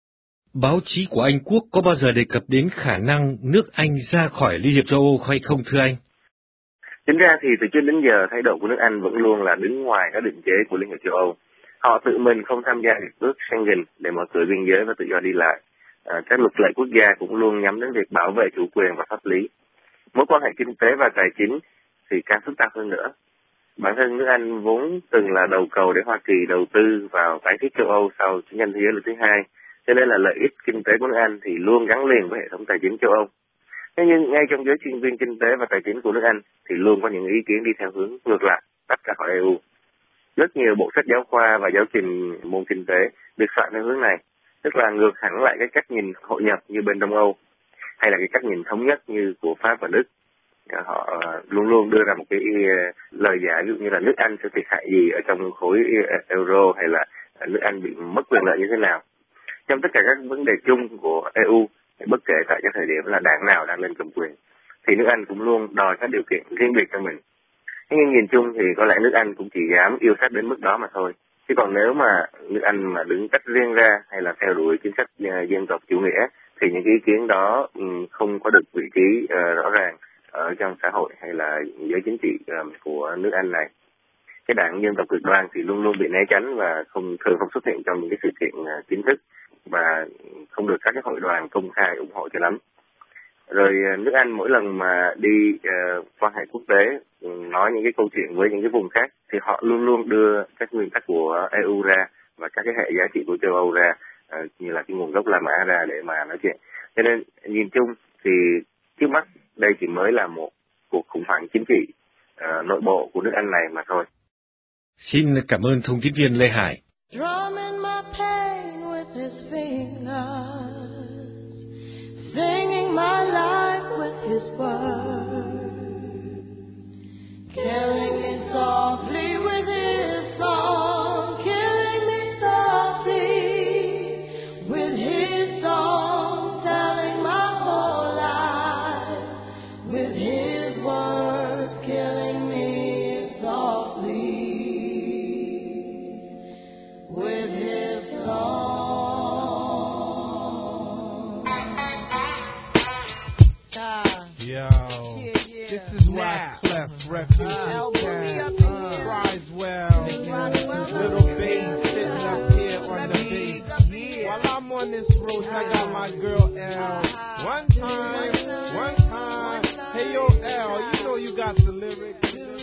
Báo chí của Anh Quốc có bao giờ đề cập đến khả năng nước Anh ra khỏi Liên hiệp châu Âu hay không thưa anh? Chính ra thì từ trước đến giờ thái độ của nước Anh vẫn luôn là đứng ngoài các định chế của Liên hiệp châu Âu. Họ tự mình không tham gia hiệp ước Schengen để mở cửa biên giới và tự do đi lại. À, các luật lệ quốc gia cũng luôn nhắm đến việc bảo vệ chủ quyền và pháp lý. Mối quan hệ kinh tế và tài chính thì càng phức tạp hơn nữa. Bản thân nước Anh vốn từng là đầu cầu để Hoa Kỳ đầu tư vào tái thiết châu Âu sau chiến tranh thế giới lần thứ hai, cho nên là lợi ích kinh tế của nước Anh thì luôn gắn liền với hệ thống tài chính châu Âu. Thế nhưng ngay trong giới chuyên viên kinh tế và tài chính của nước Anh thì luôn có những ý kiến đi theo hướng ngược lại, tách ra khỏi E U. Rất nhiều bộ sách giáo khoa và giáo trình môn kinh tế được soạn theo hướng này, tức là ngược hẳn lại cái cách nhìn hội nhập như bên Đông Âu, hay là cái cách nhìn thống nhất như của Pháp và Đức. Họ luôn luôn đưa ra một cái lời giải, ví dụ như là nước Anh sẽ thiệt hại gì ở trong khối euro, hay là nước Anh bị mất quyền lợi như thế nào. Trong tất cả các vấn đề chung của E U, bất kể tại cái thời điểm là đảng nào đang lên cầm quyền, thì nước Anh cũng luôn đòi các điều kiện riêng biệt cho mình. Nhưng nhìn chung thì có lẽ nước Anh cũng chỉ dám yêu sách đến mức đó mà thôi. Chứ còn nếu mà nước Anh mà đứng tách riêng ra hay là theo đuổi chính sách dân tộc chủ nghĩa thì những ý kiến đó không có được vị trí rõ ràng ở trong xã hội hay là giới chính trị của nước Anh này. Cái đảng dân tộc cực đoan thì luôn luôn bị né tránh và không thường không xuất hiện trong những cái sự kiện chính thức và không được các cái hội đoàn công khai ủng hộ cho lắm. Rồi nước Anh mỗi lần mà đi uh, quan hệ quốc tế, nói những cái câu chuyện với những cái vùng khác thì họ luôn luôn đưa các nguyên tắc của E U ra và các cái hệ giá trị của châu Âu ra, uh, như là cái nguồn gốc La Mã ra để mà nói chuyện. Cho nên nhìn chung thì trước mắt đây chỉ mới là một cuộc khủng hoảng chính trị uh, nội bộ của nước Anh này mà thôi. Xin cảm ơn thông tin viên Lê Hải. Singing my life with his words, killing me softly with his song, killing me softly with his song, telling my whole life with his words, killing me softly with his song. Yo, yeah, yeah. This is Wyclef, Refugee uh, Town, Criswell, little bass sitting up here on the bass. While I'm on this road, I got my girl L. One time, one time, hey yo L, you know you got the lyrics.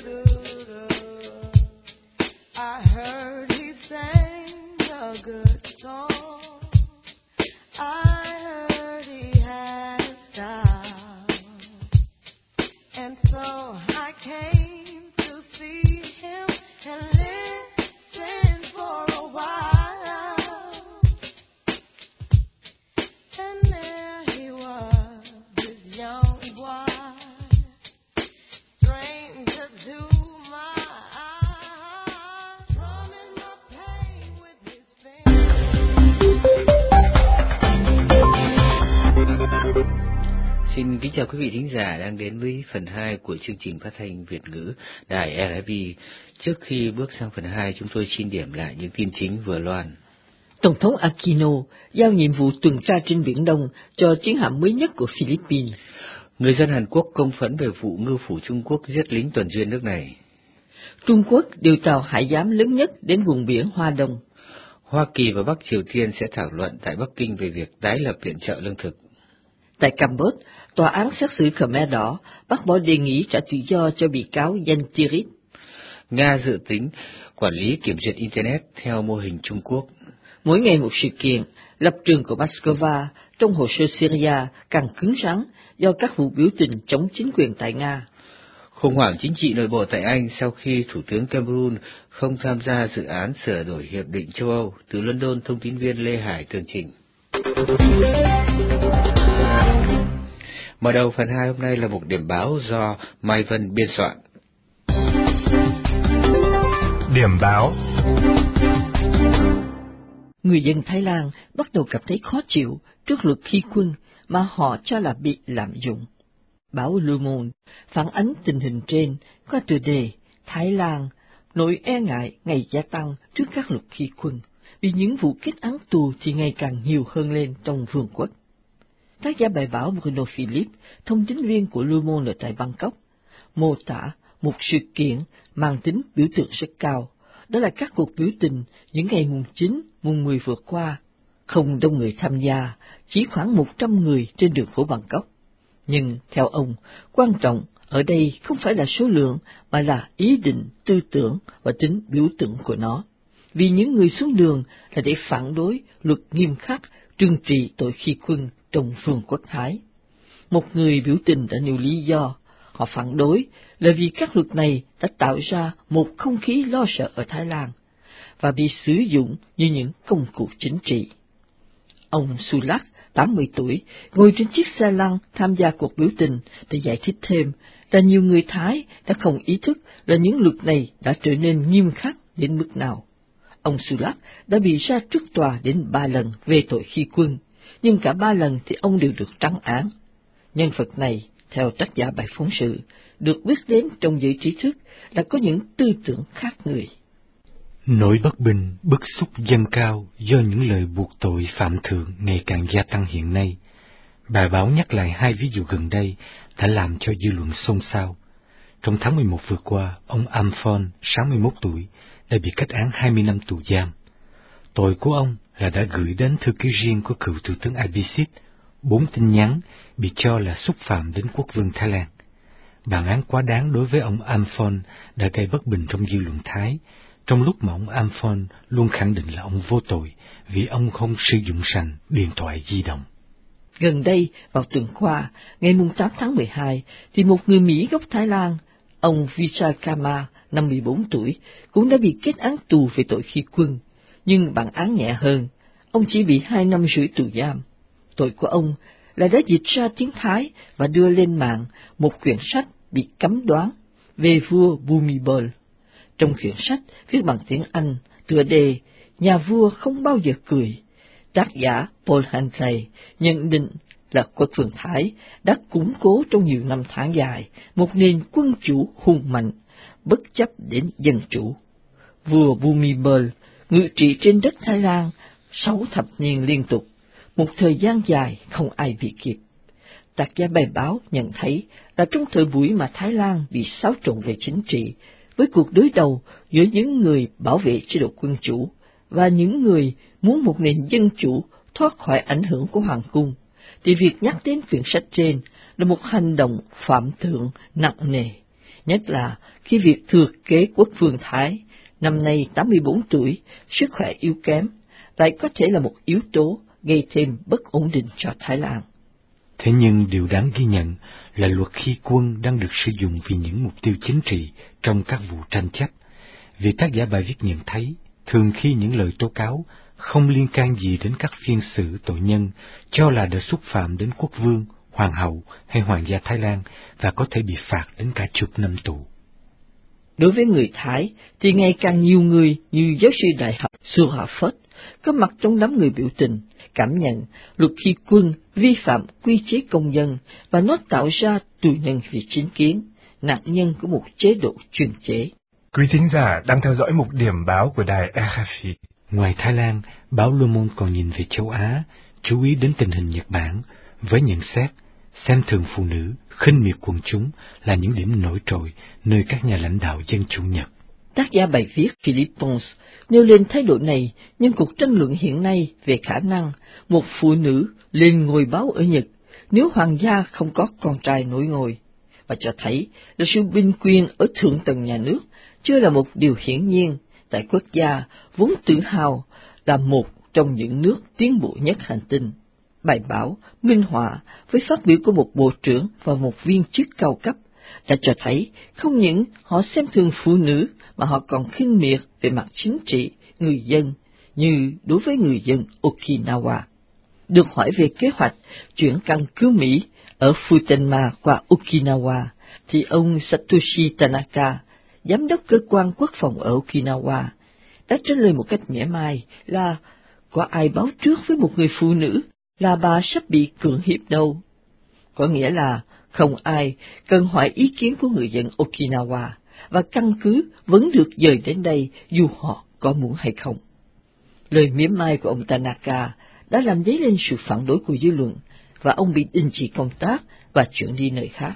I heard he sang a good song. I heard he had a style. And so I came to see him and listen for a while. And there he was, this young boy, strange Xin kính chào quý vị thính giả đang đến với phần hai của chương trình phát thanh Việt ngữ đài rờ ép i. Trước khi bước sang phần hai, chúng tôi xin điểm lại những tin chính vừa loan. Tổng thống Aquino giao nhiệm vụ tuần tra trên Biển Đông cho chiến hạm mới nhất của Philippines. Người dân Hàn Quốc công phẫn về vụ ngư phủ Trung Quốc giết lính tuần duyên nước này. Trung Quốc điều tàu hải giám lớn nhất đến vùng biển Hoa Đông. Hoa Kỳ và Bắc Triều Tiên sẽ thảo luận tại Bắc Kinh về việc tái lập viện trợ lương thực. Tại Campuchia, tòa án xét xử Khmer Đỏ bác bỏ đề nghị trả tự do cho bị cáo Yen Tirit. Nga dự tính quản lý kiểm duyệt Internet theo mô hình Trung Quốc. Mỗi ngày một sự kiện, lập trường của Moscow trong hồ sơ Syria càng cứng rắn do các vụ biểu tình chống chính quyền tại Nga. Khủng hoảng chính trị nội bộ tại Anh sau khi Thủ tướng Cameron không tham gia dự án sửa đổi Hiệp định châu Âu. Từ London, thông tin viên Lê Hải tường trình. Mở đầu phần hai hôm nay là một điểm báo do Mai Vân biên soạn. Điểm báo. Người dân Thái Lan bắt đầu cảm thấy khó chịu trước luật khi quân mà họ cho là bị lạm dụng. Báo Le Monde phản ánh tình hình trên qua tựa đề Thái Lan nỗi e ngại ngày gia tăng trước các luật khi quân, vì những vụ kết án tù thì ngày càng nhiều hơn lên trong vương quốc. Tác giả bài báo Bruno Philippe, thông tín viên của Le Monde ở tại Bangkok, mô tả một sự kiện mang tính biểu tượng rất cao, đó là các cuộc biểu tình những ngày mùng chín, mùng mười vừa qua. Không đông người tham gia, chỉ khoảng một trăm người trên đường phố Bangkok. Nhưng theo ông, quan trọng ở đây không phải là số lượng mà là ý định, tư tưởng và tính biểu tượng của nó. Vì những người xuống đường là để phản đối luật nghiêm khắc trừng trị tội khi quân trong vương quốc Thái. Một người biểu tình đã nêu lý do họ phản đối là vì các luật này đã tạo ra một không khí lo sợ ở Thái Lan và bị sử dụng như những công cụ chính trị. Ông Sulak, tám mươi tuổi, ngồi trên chiếc xe lăn tham gia cuộc biểu tình để giải thích thêm là nhiều người Thái đã không ý thức là những luật này đã trở nên nghiêm khắc đến mức nào. Ông Sulak đã bị ra trước tòa đến ba lần về tội khi quân, nhưng cả ba lần thì ông đều được trắng án. Nhân vật này, theo tác giả bài phóng sự, được biết đến trong giới trí thức là có những tư tưởng khác người. Nỗi bất bình, bức xúc dâng cao do những lời buộc tội phạm thượng ngày càng gia tăng hiện nay. Bài báo nhắc lại hai ví dụ gần đây đã làm cho dư luận xôn xao. Trong tháng mười một vừa qua, ông Amphon, sáu mươi mốt tuổi, đã bị kết án hai mươi năm tù giam. Tội của ông là đã gửi đến thư ký riêng của cựu thủ tướng Abhisit bốn tin nhắn bị cho là xúc phạm đến quốc vương Thái Lan. Bản án quá đáng đối với ông Amphon đã gây bất bình trong dư luận Thái, trong lúc mà ông Amphon luôn khẳng định là ông vô tội vì ông không sử dụng sành điện thoại di động. Gần đây, vào tuần qua, ngày tám tháng mười hai, thì một người Mỹ gốc Thái Lan, ông Vijay Kama, năm mươi bốn tuổi, cũng đã bị kết án tù về tội khi quân, nhưng bản án nhẹ hơn, ông chỉ bị hai năm rưỡi tù giam. Tội của ông là đã dịch ra tiếng Thái và đưa lên mạng một quyển sách bị cấm đoán về vua Bhumibol. Trong quyển sách viết bằng tiếng Anh, tựa đề Nhà vua không bao giờ cười, tác giả Paul Handley nhận định là quốc vương Thái đã củng cố trong nhiều năm tháng dài một nền quân chủ hùng mạnh, bất chấp đến dân chủ. Vua Bhumibol ngự trị trên đất Thái Lan sáu thập niên liên tục, một thời gian dài không ai bị kịp. Tác giả bài báo nhận thấy là trong thời buổi mà Thái Lan bị xáo trộn về chính trị, với cuộc đối đầu giữa những người bảo vệ chế độ quân chủ và những người muốn một nền dân chủ thoát khỏi ảnh hưởng của hoàng cung, thì việc nhắc đến quyển sách trên là một hành động phạm thượng nặng nề, nhất là khi việc thừa kế quốc vương Thái, năm nay tám mươi bốn tuổi, sức khỏe yếu kém, lại có thể là một yếu tố gây thêm bất ổn định cho Thái Lan. Thế nhưng điều đáng ghi nhận là luật khi quân đang được sử dụng vì những mục tiêu chính trị trong các vụ tranh chấp. Vì tác giả bài viết nhận thấy, thường khi những lời tố cáo không liên can gì đến các phiên xử tội nhân cho là đã xúc phạm đến quốc vương, hoàng hậu hay hoàng gia Thái Lan và có thể bị phạt đến cả chục năm tù. Đối với người Thái thì ngày càng nhiều người như giáo sư đại học Suraford có mặt trong đám người biểu tình, cảm nhận luật khi quân vi phạm quy chế công dân và nó tạo ra tù nhân vì chính kiến, nạn nhân của một chế độ chuyên chế. Quý thính giả đang theo dõi mục điểm báo của đài rờ ép i. Ngoài Thái Lan, báo Le Monde còn nhìn về châu Á, chú ý đến tình hình Nhật Bản, với nhận xét xem thường phụ nữ, khinh miệt quần chúng là những điểm nổi trội nơi các nhà lãnh đạo dân chủ Nhật. Tác giả bài viết Philip Pons nêu lên thái độ này nhân cuộc tranh luận hiện nay về khả năng một phụ nữ lên ngôi báo ở Nhật nếu hoàng gia không có con trai nối ngôi, và cho thấy là sự binh quyền ở thượng tầng nhà nước chưa là một điều hiển nhiên tại quốc gia vốn tự hào là một trong những nước tiến bộ nhất hành tinh. Bài báo minh họa với phát biểu của một bộ trưởng và một viên chức cao cấp đã cho thấy không những họ xem thường phụ nữ mà họ còn khinh miệt về mặt chính trị người dân như đối với người dân Okinawa. Được hỏi về kế hoạch chuyển căn cứ Mỹ ở Futenma qua Okinawa, thì ông Satoshi Tanaka, giám đốc cơ quan quốc phòng ở Okinawa, đã trả lời một cách mỉa mai là có ai báo trước với một người phụ nữ là bà sắp bị cưỡng hiếp đâu. Có nghĩa là không ai cần hỏi ý kiến của người dân Okinawa, và căn cứ vẫn được dời đến đây dù họ có muốn hay không. Lời mỉa mai của ông Tanaka đã làm dấy lên sự phản đối của dư luận, và ông bị đình chỉ công tác và chuyển đi nơi khác.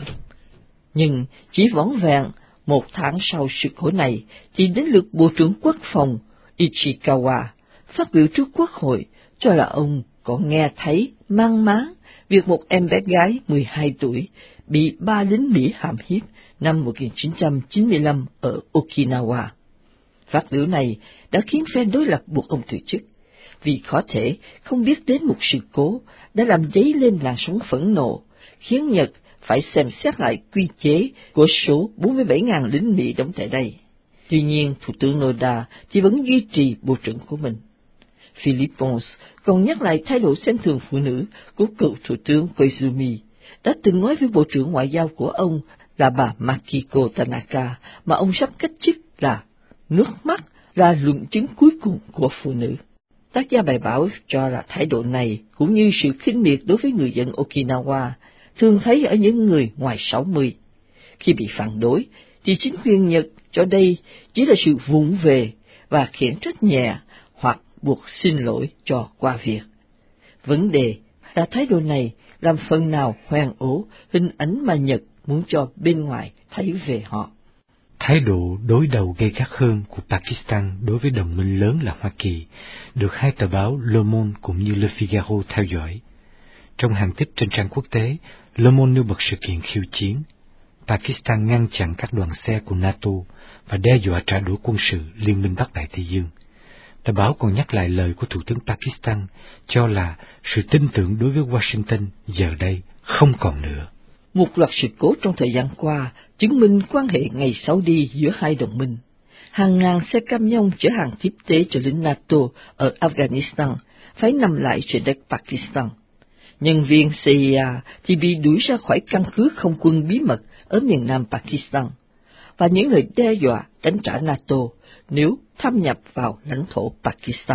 Nhưng chỉ vỏn vẹn một tháng sau sự cố này, thì đến lượt Bộ trưởng Quốc phòng Ichikawa phát biểu trước Quốc hội cho là ông có nghe thấy mang máng việc một em bé gái mười hai tuổi bị ba lính Mỹ hãm hiếp năm một nghìn chín trăm chín mươi lăm ở Okinawa. Phát biểu này đã khiến phe đối lập buộc ông từ chức, vì có thể không biết đến một sự cố đã làm dấy lên làn sóng phẫn nộ, khiến Nhật phải xem xét lại quy chế của số bốn mươi bảy nghìn lính Mỹ đóng tại đây. Tuy nhiên, Thủ tướng Noda thì vẫn duy trì bộ trưởng của mình. Philip Pons còn nhắc lại thái độ xem thường phụ nữ của cựu Thủ tướng Koizumi, đã từng nói với Bộ trưởng Ngoại giao của ông là bà Makiko Tanaka mà ông sắp cách chức là nước mắt là luận chứng cuối cùng của phụ nữ. Tác giả bài báo cho là thái độ này cũng như sự khinh miệt đối với người dân Okinawa thường thấy ở những người ngoài sáu mươi. Khi bị phản đối, thì chính quyền Nhật cho đây chỉ là sự vụng về và khiển trách nhẹ hoặc buộc xin lỗi cho qua việc. Vấn đề là thái độ này làm phần nào hoen ố hình ảnh mà Nhật muốn cho bên ngoài thấy về họ. Thái độ đối đầu gay gắt hơn của Pakistan đối với đồng minh lớn là Hoa Kỳ được hai tờ báo Le Monde cũng như Le Figaro theo dõi. Trong hàng tích trên trang quốc tế, Le Monde nêu bật sự kiện khiêu chiến. Pakistan ngăn chặn các đoàn xe của NATO và đe dọa trả đũa quân sự Liên minh Bắc Đại Tây Dương. Tờ báo còn nhắc lại lời của Thủ tướng Pakistan cho là sự tin tưởng đối với Washington giờ đây không còn nữa. Một loạt sự cố trong thời gian qua chứng minh quan hệ ngày xấu đi giữa hai đồng minh. Hàng ngàn xe cam nhông chở hàng tiếp tế cho lính NATO ở Afghanistan phải nằm lại trên đất Pakistan. Nhân viên C I A thì bị đuổi ra khỏi căn cứ không quân bí mật ở miền nam Pakistan, và những lời đe dọa đánh trả NATO nếu thâm nhập vào lãnh thổ Pakistan.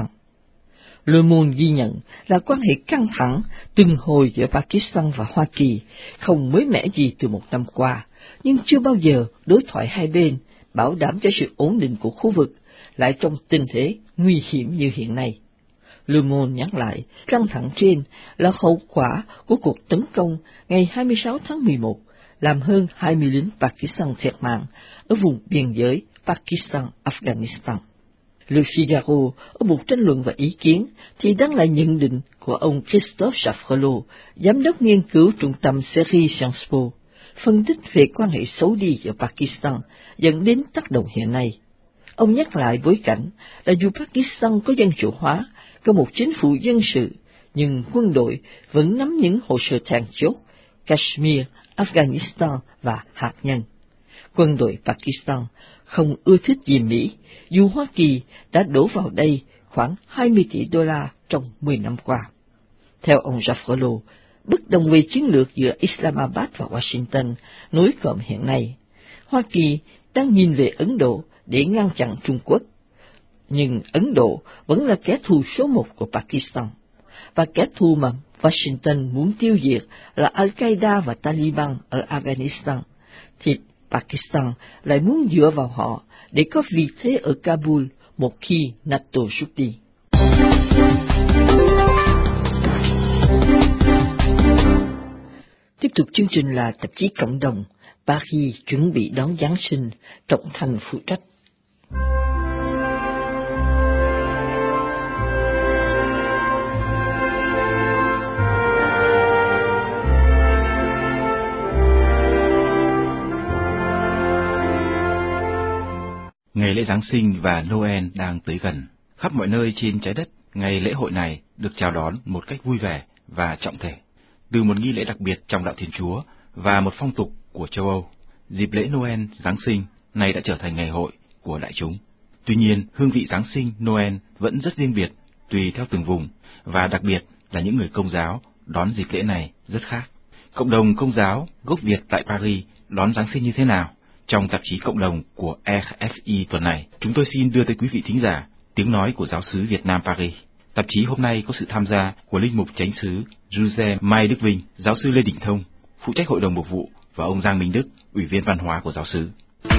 Le Monde ghi nhận là quan hệ căng thẳng từng hồi giữa Pakistan và Hoa Kỳ không mới mẻ gì từ một năm qua, nhưng chưa bao giờ đối thoại hai bên bảo đảm cho sự ổn định của khu vực lại trong tình thế nguy hiểm như hiện nay. Le Monde nhắc lại căng thẳng trên là hậu quả của cuộc tấn công ngày hai mươi sáu tháng mười một, làm hơn hai mươi lính Pakistan thiệt mạng ở vùng biên giới Pakistan-Afghanistan. Le Figaro ở một tranh luận và ý kiến thì đăng lại nhận định của ông Christophe Jaffrelot, giám đốc nghiên cứu trung tâm Série Sciences Po, phân tích về quan hệ xấu đi giữa Pakistan dẫn đến tác động hiện nay. Ông nhắc lại bối cảnh là dù Pakistan có dân chủ hóa, có một chính phủ dân sự, nhưng quân đội vẫn nắm những hồ sơ then chốt, Kashmir, Afghanistan và hạt nhân. Quân đội Pakistan không ưa thích gì Mỹ, dù Hoa Kỳ đã đổ vào đây khoảng hai mươi tỷ đô la trong mười năm qua. Theo ông Jaffrelot, bất đồng về chiến lược giữa Islamabad và Washington nối cộm hiện nay. Hoa Kỳ đang nhìn về Ấn Độ để ngăn chặn Trung Quốc. Nhưng Ấn Độ vẫn là kẻ thù số một của Pakistan, và kẻ thù mà Washington muốn tiêu diệt là Al-Qaeda và Taliban ở Afghanistan, thì Pakistan lại muốn dựa vào họ để có vị thế ở Kabul một khi NATO rút đi. Tiếp tục chương trình là tạp chí Cộng đồng, Paris chuẩn bị đón Giáng sinh, Trọng Thành phụ trách. Ngày lễ Giáng sinh và Noel đang tới gần. Khắp mọi nơi trên trái đất, ngày lễ hội này được chào đón một cách vui vẻ và trọng thể. Từ một nghi lễ đặc biệt trong đạo Thiên Chúa và một phong tục của châu Âu, dịp lễ Noel Giáng sinh này đã trở thành ngày hội của đại chúng. Tuy nhiên, hương vị Giáng sinh Noel vẫn rất riêng biệt tùy theo từng vùng, và đặc biệt là những người Công giáo đón dịp lễ này rất khác. Cộng đồng Công giáo gốc Việt tại Paris đón Giáng sinh như thế nào? Trong tạp chí Cộng đồng của e ép i tuần này, chúng tôi xin đưa tới quý vị thính giả tiếng nói của giáo xứ Việt Nam Paris. Tạp chí hôm nay có sự tham gia của linh mục chánh xứ Giuse Mai Đức Vinh, giáo sư Lê Đình Thông, phụ trách hội đồng mục vụ, và ông Giang Minh Đức, ủy viên văn hóa của giáo xứ.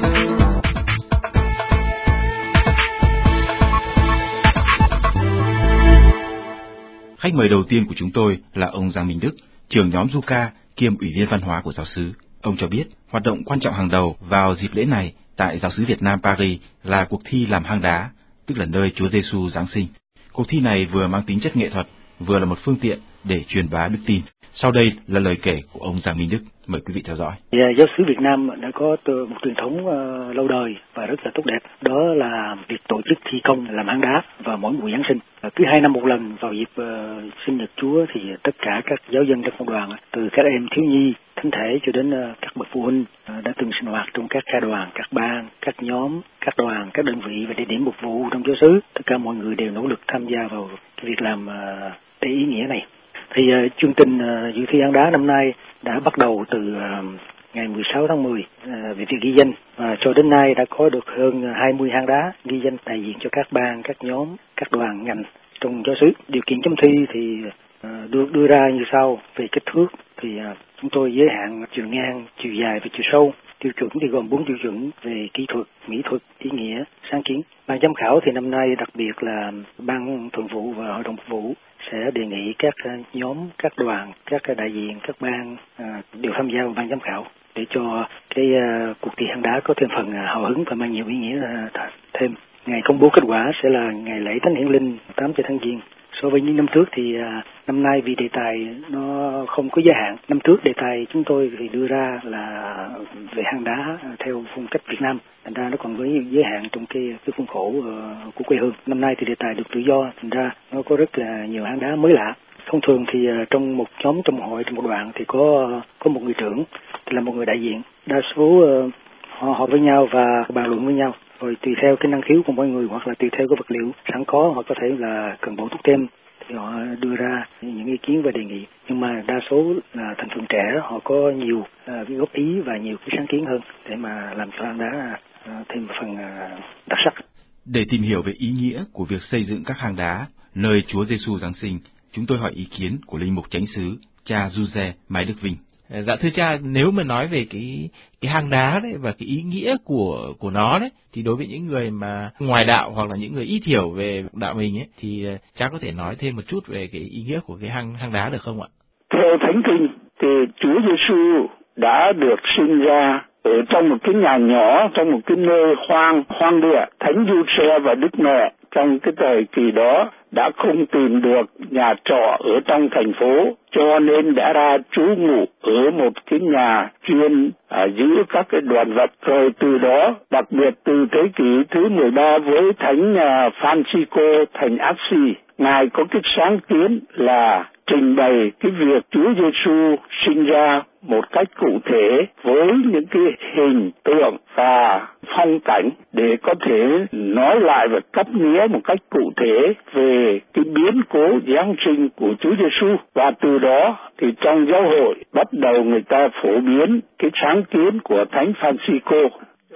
Khách mời đầu tiên của chúng tôi là ông Giang Minh Đức, trưởng nhóm Juca kiêm ủy viên văn hóa của giáo xứ. Ông cho biết, hoạt động quan trọng hàng đầu vào dịp lễ này tại giáo xứ Việt Nam Paris là cuộc thi làm hang đá, tức là nơi Chúa Giêsu Giáng sinh. Cuộc thi này vừa mang tính chất nghệ thuật, vừa là một phương tiện để truyền bá đức tin. Sau đây là lời kể của ông Giang Minh Đức. Mời quý vị theo dõi. Giáo xứ Việt Nam đã có một truyền thống uh, lâu đời và rất là tốt đẹp. Đó là việc tổ chức thi công làm hang đá vào mỗi mùa Giáng sinh. Uh, cứ hai năm một lần vào dịp uh, sinh nhật Chúa thì tất cả các giáo dân trong công đoàn, từ các em thiếu nhi thánh thể cho đến uh, các bậc phụ huynh uh, đã từng sinh hoạt trong các ca đoàn, các ban, các nhóm, các đoàn, các đơn vị và địa điểm mục vụ trong giáo xứ. Tất cả mọi người đều nỗ lực tham gia vào cái việc làm uh, đầy ý nghĩa này. Thì uh, chương trình uh, dự thi hang đá năm nay đã bắt đầu từ uh, ngày mười sáu tháng mười uh, về việc ghi danh, và cho đến nay đã có được hơn hai mươi hang đá ghi danh đại diện cho các ban, các nhóm, các đoàn ngành trong giáo xứ. Điều kiện chấm thi thì uh, được đưa ra như sau. Về kích thước thì uh, chúng tôi giới hạn chiều ngang, chiều dài và chiều sâu. Tiêu chuẩn thì gồm bốn tiêu chuẩn về kỹ thuật, mỹ thuật, ý nghĩa, sáng kiến. Ban giám khảo thì năm nay đặc biệt là ban thường vụ và hội đồng mục vụ sẽ đề nghị các nhóm, các đoàn, các đại diện, các ban à, đều tham gia vào ban giám khảo để cho cái à, cuộc thi hang đá có thêm phần à, hào hứng và mang nhiều ý nghĩa à, thêm. Ngày công bố kết quả sẽ là ngày lễ Thánh Hiển Linh tám tháng Giêng. So với những năm trước thì à, năm nay vì đề tài nó không có giới hạn. Năm trước đề tài chúng tôi thì đưa ra là về hang đá theo phong cách Việt Nam, thành ra nó còn với giới hạn trong cái cái khuôn khổ uh, của quê hương. Năm nay thì đề tài được tự do, thành ra nó có rất là nhiều hang đá mới lạ. Thông thường thì uh, trong một nhóm, trong một hội, trong một đoàn thì có có một người trưởng, thì là một người đại diện. Đa số uh, họ họp với nhau và bàn luận với nhau. Rồi tùy theo cái năng khiếu của mỗi người hoặc là tùy theo cái vật liệu sẵn có, họ có thể là cần bổ túc thêm thì họ đưa ra những ý kiến và đề nghị. Nhưng mà đa số là thành phần trẻ, họ có nhiều uh, góp ý và nhiều cái sáng kiến hơn để mà làm cho hang đá uh, thêm một phần uh, đặc sắc. Để tìm hiểu về ý nghĩa của việc xây dựng các hang đá nơi Chúa Giêsu Giáng sinh, chúng tôi hỏi ý kiến của linh mục chánh xứ cha Giuse Mai Đức Vinh. Dạ thưa cha, nếu mà nói về cái cái hang đá đấy và cái ý nghĩa của của nó đấy, thì đối với những người mà ngoài đạo hoặc là những người ít hiểu về đạo mình ấy, thì cha có thể nói thêm một chút về cái ý nghĩa của cái hang hang đá được không ạ? Theo Thánh Kinh thì Chúa Giêsu đã được sinh ra ở trong một cái nhà nhỏ, trong một cái nơi hoang hoang địa. Thánh Giuse và Đức Mẹ trong cái thời kỳ đó đã không tìm được nhà trọ ở trong thành phố, cho nên đã ra trú ngụ ở một cái nhà chuyên à, giữ các cái đoàn vật. Rồi từ đó, đặc biệt từ thế kỷ thứ mười ba với Thánh à, Francisco thành Assisi, Ngài có cái sáng kiến là trình bày cái việc Chúa Giêsu sinh ra một cách cụ thể với những cái hình tượng và phong cảnh để có thể nói lại và cấp nghĩa một cách cụ thể về cái biến cố Giáng sinh của Chúa Giêsu. Và từ đó thì trong giáo hội bắt đầu người ta phổ biến cái sáng kiến của Thánh Francisco.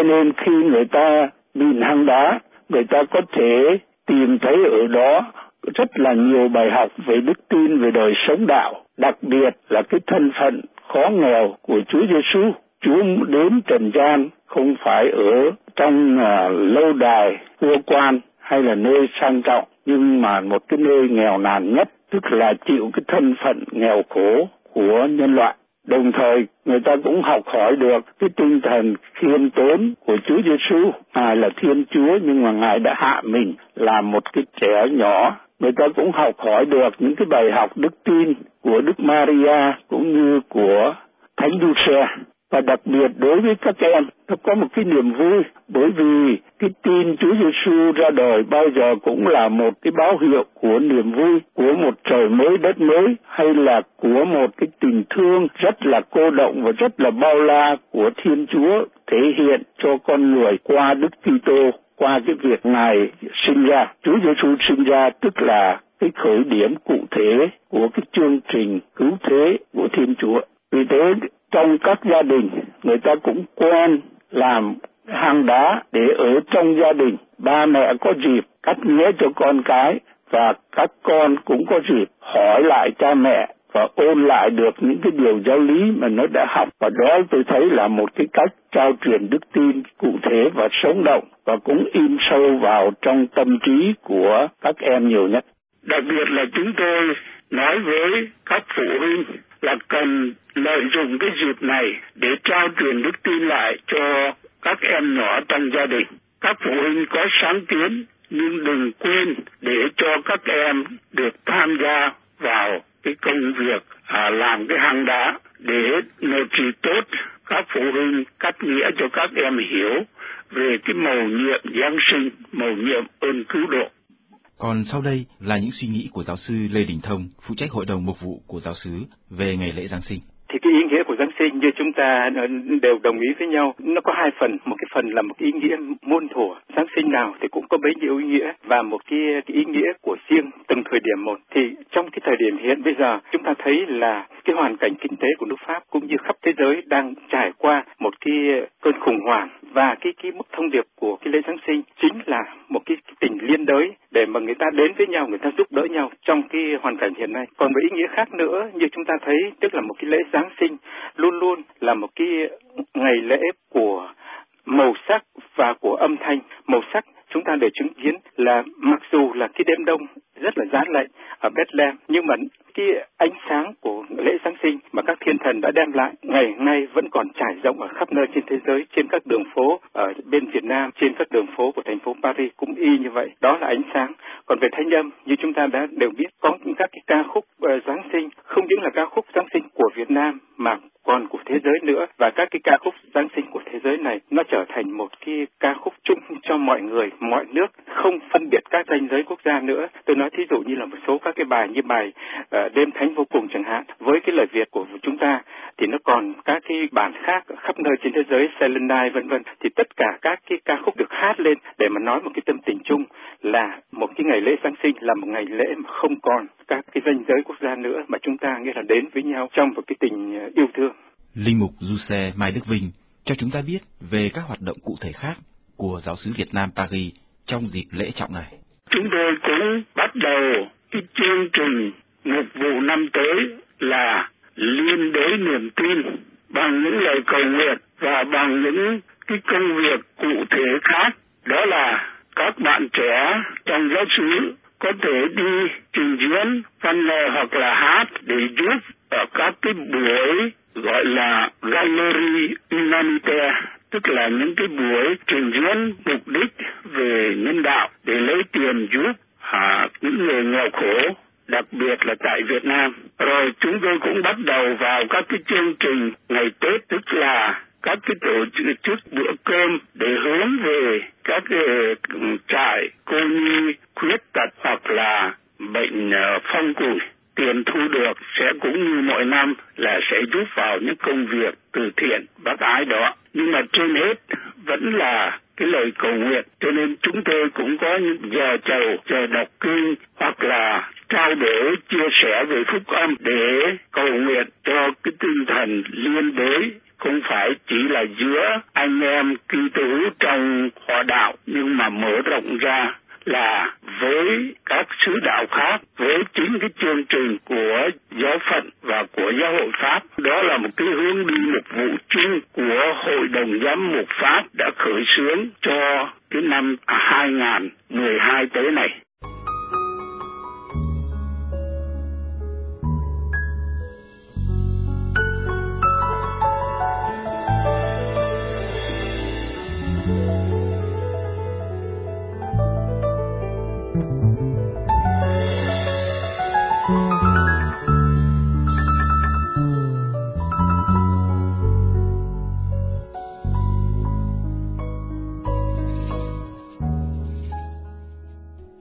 Cho nên khi người ta bị hang đá, người ta có thể tìm thấy ở đó rất là nhiều bài học về đức tin, về đời sống đạo, đặc biệt là cái thân phận khó nghèo của Chúa Giêsu. Chúa đến trần gian không phải ở trong uh, lâu đài vua quan hay là nơi sang trọng, nhưng mà một cái nơi nghèo nàn nhất, tức là chịu cái thân phận nghèo khổ của nhân loại. Đồng thời người ta cũng học hỏi được cái tinh thần khiêm tốn của Chúa Giêsu. Ngài là Thiên Chúa nhưng mà Ngài đã hạ mình làm một cái trẻ nhỏ. Người ta cũng học hỏi được những cái bài học đức tin của Đức Maria cũng như của Thánh Giuse. Và đặc biệt đối với các em, nó có một cái niềm vui, bởi vì cái tin Chúa Giêsu ra đời bao giờ cũng là một cái báo hiệu của niềm vui, của một trời mới đất mới, hay là của một cái tình thương rất là cô động và rất là bao la của Thiên Chúa thể hiện cho con người qua Đức Kitô, qua cái việc Ngài sinh ra. Chúa Giêsu sinh ra tức là cái khởi điểm cụ thể của cái chương trình cứu thế của Thiên Chúa. Vì thế trong các gia đình, người ta cũng quen làm hang đá để ở trong gia đình. Ba mẹ có dịp cắt nghĩa cho con cái, và các con cũng có dịp hỏi lại cha mẹ và ôn lại được những cái điều giáo lý mà nó đã học. Và đó tôi thấy là một cái cách trao truyền đức tin cụ thể và sống động, và cũng in sâu vào trong tâm trí của các em nhiều nhất. Đặc biệt là chúng tôi nói với các phụ huynh là cần lợi dụng cái dịp này để trao truyền đức tin lại cho các em nhỏ trong gia đình. Các phụ huynh có sáng kiến nhưng đừng quên để cho các em được tham gia vào cái công việc à, làm cái hang đá, để một gì tốt các phụ huynh cắt nghĩa cho các em hiểu về cái mầu nhiệm Giáng sinh, mầu nhiệm ơn cứu độ. Còn sau đây là những suy nghĩ của giáo sư Lê Đình Thông, phụ trách hội đồng mục vụ của giáo xứ về ngày lễ Giáng sinh. Thì cái ý nghĩa của Giáng sinh như chúng ta đều đồng ý với nhau, nó có hai phần. Một cái phần là một cái ý nghĩa muôn thuở, Giáng sinh nào thì cũng có bấy nhiêu ý nghĩa, và một cái, cái ý nghĩa của riêng từng thời điểm một. Thì trong cái thời điểm hiện bây giờ, chúng ta thấy là cái hoàn cảnh kinh tế của nước Pháp cũng như khắp thế giới đang trải qua một cái cơn khủng hoảng, và cái cái mức thông điệp của cái lễ Giáng sinh chính là một cái, cái tình liên đới để mà người ta đến với nhau, người ta giúp đỡ nhau trong cái hoàn cảnh hiện nay. Còn với ý nghĩa khác nữa, như chúng ta thấy, tức là một cái lễ Giáng sinh luôn luôn là một cái ngày lễ của màu sắc và của âm thanh. Màu sắc chúng ta để chứng kiến là mặc dù là cái đêm đông rất là giá lạnh ở Bethlehem, nhưng mà cái ánh sáng của lễ Giáng sinh mà các thiên thần đã đem lại ngày nay vẫn còn trải rộng ở khắp nơi trên thế giới, trên các đường phố ở bên Việt Nam, trên các đường phố của thành phố Paris cũng y như vậy. Đó là ánh sáng. Còn về thanh âm, như chúng ta đã đều biết, có những các cái ca khúc uh, Giáng sinh, không những là ca khúc Giáng sinh của Việt Nam mà còn của thế giới nữa, và các cái ca khúc Giáng sinh của thế giới này nó trở thành một cái ca khúc chung cho mọi người, mọi nước, không phân biệt các ranh giới quốc gia nữa. Tôi nói thí dụ như là một số các cái bài như bài uh, Đêm Thánh Vô Cùng chẳng hạn, với cái lời Việt của chúng ta thì nó còn các cái bản khác ở khắp nơi trên thế giới, Silent Night vân vân. Thì tất cả các cái ca khúc được hát lên để mà nói một cái tâm tình chung là một cái ngày lễ Giáng sinh là một ngày lễ mà không còn các cái ranh giới quốc gia nữa, mà chúng ta nghĩa là đến với nhau trong một cái tình yêu thương. Linh mục Giuse Mai Đức Vinh cho chúng ta biết về các hoạt động cụ thể khác của giáo xứ Việt Nam Paris trong dịp lễ trọng này. Chúng tôi cũng bắt đầu cái chương trình mục vụ năm tới là liên đới niềm tin bằng những lời cầu nguyện và bằng những cái công việc cụ thể khác. Đó là các bạn trẻ trong giáo xứ có thể đi trình diễn văn nghệ hoặc là hát để giúp ở các cái buổi gọi là Gallery Humanitaire, tức là những cái buổi trình diễn mục đích về nhân đạo để lấy tiền giúp à, những người nghèo khổ, đặc biệt là tại Việt Nam. Rồi chúng tôi cũng bắt đầu vào các cái chương trình ngày Tết, tức là các cái tổ chức bữa cơm để hướng về các cái trại cô nhi khuyết tật hoặc là bệnh phong củi. Tiền thu được sẽ cũng như mọi năm là sẽ giúp vào những công việc từ thiện bác ái đó. Nhưng mà trên hết vẫn là cái lời cầu nguyện, cho nên chúng tôi cũng có những giờ chầu, giờ đọc kinh hoặc là trao đổi, chia sẻ về phúc âm để cầu nguyện cho cái tinh thần liên đới, không phải chỉ là giữa anh em Kitô hữu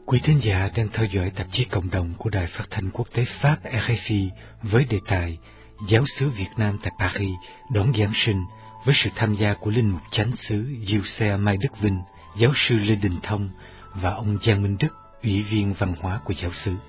Quý thính giả đang theo dõi tạp chí cộng đồng của Đài Phát thanh Quốc tế Pháp rờ ép i với đề tài Giáo xứ Việt Nam tại Paris đón Giáng sinh, với sự tham gia của linh mục chánh xứ Diêu Xe Mai Đức Vinh, giáo sư Lê Đình Thông và ông Giang Minh Đức, ủy viên văn hóa của giáo xứ.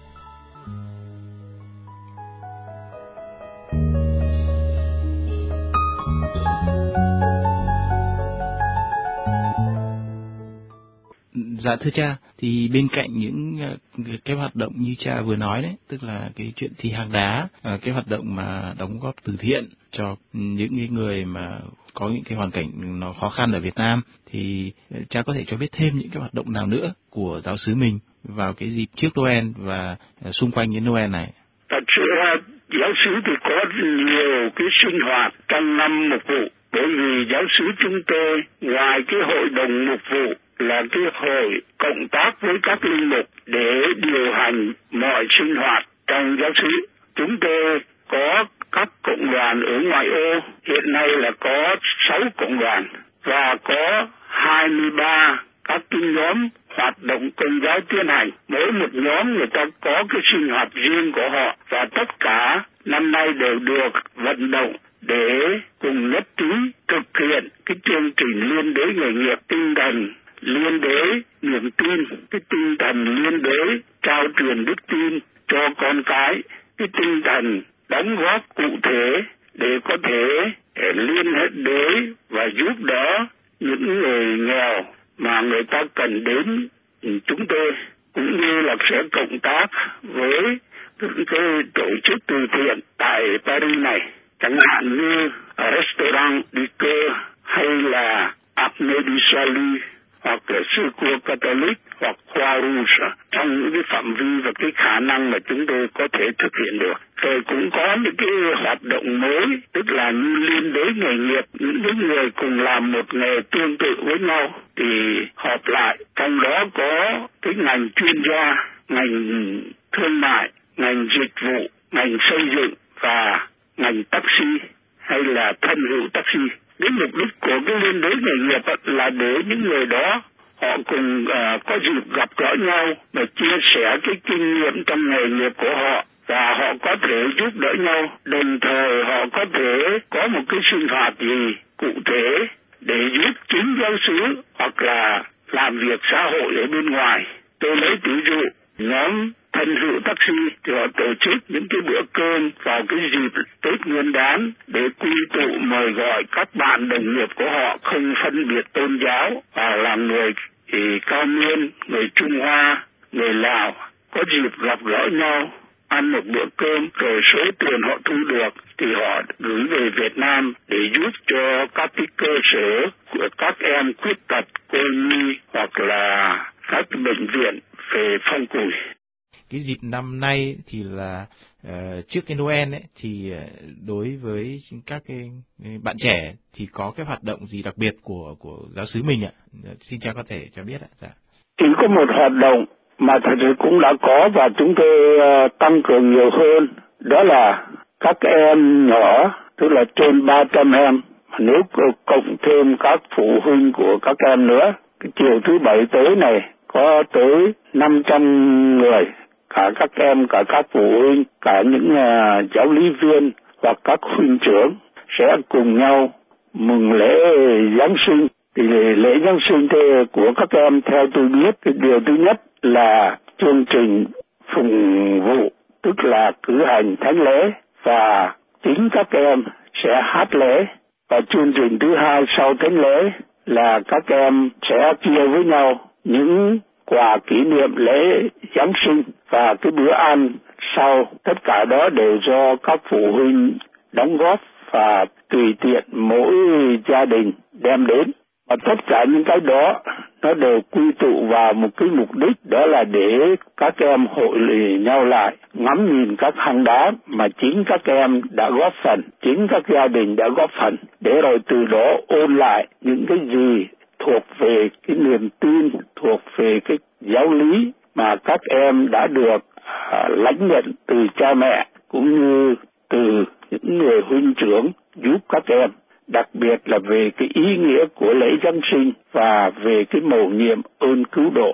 Dạ thưa cha, thì bên cạnh những cái hoạt động như cha vừa nói đấy, tức là cái chuyện thi hang đá, cái hoạt động mà đóng góp từ thiện cho những cái người mà có những cái hoàn cảnh nó khó khăn ở Việt Nam, thì cha có thể cho biết thêm những cái hoạt động nào nữa của giáo xứ mình vào cái dịp trước Noel và xung quanh cái Noel này? Thật sự là giáo xứ thì có nhiều cái sinh hoạt trong năm mục vụ, bởi vì giáo xứ chúng tôi ngoài cái hội đồng mục vụ là cái hội cộng tác với các linh mục để điều hành mọi sinh hoạt trong giáo xứ. Chúng tôi có các cộng đoàn ở ngoại ô, hiện nay là có sáu cộng đoàn và có hai mươi ba các cái nhóm hoạt động công giáo tiến hành. Mỗi một nhóm người ta có cái sinh hoạt riêng của họ và tất cả năm nay đều được vận động để cùng nhất trí thực hiện cái chương trình liên đới nghề nghiệp, tinh thần liên đới niềm tin, cái tinh thần liên đới trao truyền đức tin cho con cái, cái tinh thần đóng góp cụ thể để có thể liên hệ đới và giúp đỡ những người nghèo mà người ta cần đến chúng tôi, cũng như là sẽ cộng tác với cái tổ chức từ thiện tại Paris này, chẳng hạn như Restaurant du Cœur hay là Apne du Salut hoặc là sư cua Catholic hoặc Croix Rouge, trong những cái phạm vi và cái khả năng mà chúng tôi có thể thực hiện được. Rồi cũng có những cái hoạt động mới, tức là như liên đới nghề nghiệp, những người cùng làm một nghề tương tự với nhau thì họp lại, trong đó có cái ngành chuyên gia, ngành thương mại, ngành dịch vụ, ngành xây dựng và ngành taxi hay là thân hữu taxi. Cái mục đích của cái liên đới nghề nghiệp là để những người đó họ cùng uh, có dịp gặp gỡ nhau và chia sẻ cái kinh nghiệm trong nghề nghiệp của họ, và họ có thể giúp đỡ nhau, đồng thời họ có thể có một cái sinh hoạt gì cụ thể để giúp chính giáo xứ hoặc là làm việc xã hội ở bên ngoài. Tôi lấy ví dụ nhóm thân hữu taxi thì họ tổ chức những cái bữa cơm vào cái dịp Tết Nguyên đán để quy tụ mời gọi các bạn đồng nghiệp của họ không phân biệt tôn giáo, và là người thì cao niên, người Trung Hoa, người Lào có dịp gặp gỡ nhau, ăn một bữa cơm, rồi số tiền họ thu được thì họ gửi về Việt Nam để giúp cho các cái cơ sở của các em khuyết tật, cô nhi hoặc là các bệnh viện về phong củi. Cái dịp năm nay thì là uh, trước cái Noel ấy, thì uh, đối với các cái bạn trẻ thì có cái hoạt động gì đặc biệt của của giáo xứ mình ạ? Xin cha có thể cho biết ạ. Dạ. Chỉ có một hoạt động mà thật sự cũng đã có và chúng tôi uh, tăng cường nhiều hơn, đó là các em nhỏ, tức là trên ba trăm em, nếu cộng thêm các phụ huynh của các em nữa, cái chiều thứ bảy tới này có tới năm trăm người, cả các em, cả các phụ huynh, cả những uh, giáo lý viên hoặc các huynh trưởng sẽ cùng nhau mừng lễ Giáng sinh. Thì lễ Giáng sinh của các em theo tôi biết, cái điều thứ nhất là chương trình phụng vụ, tức là cử hành thánh lễ và chính các em sẽ hát lễ. Và chương trình thứ hai sau thánh lễ là các em sẽ chia với nhau những quà kỷ niệm lễ Giáng sinh và cái bữa ăn sau. Tất cả đó đều do các phụ huynh đóng góp và tùy tiện mỗi gia đình đem đến. Và tất cả những cái đó nó đều quy tụ vào một cái mục đích, đó là để các em hội lì nhau lại, ngắm nhìn các hang đá mà chính các em đã góp phần, chính các gia đình đã góp phần, để rồi từ đó ôn lại những cái gì thuộc về cái niềm tin, thuộc về cái giáo lý mà các em đã được à, lãnh nhận từ cha mẹ cũng như từ những người huynh trưởng giúp các em. Đặc biệt là về cái ý nghĩa của lễ Giáng sinh và về cái mầu nhiệm ơn cứu độ.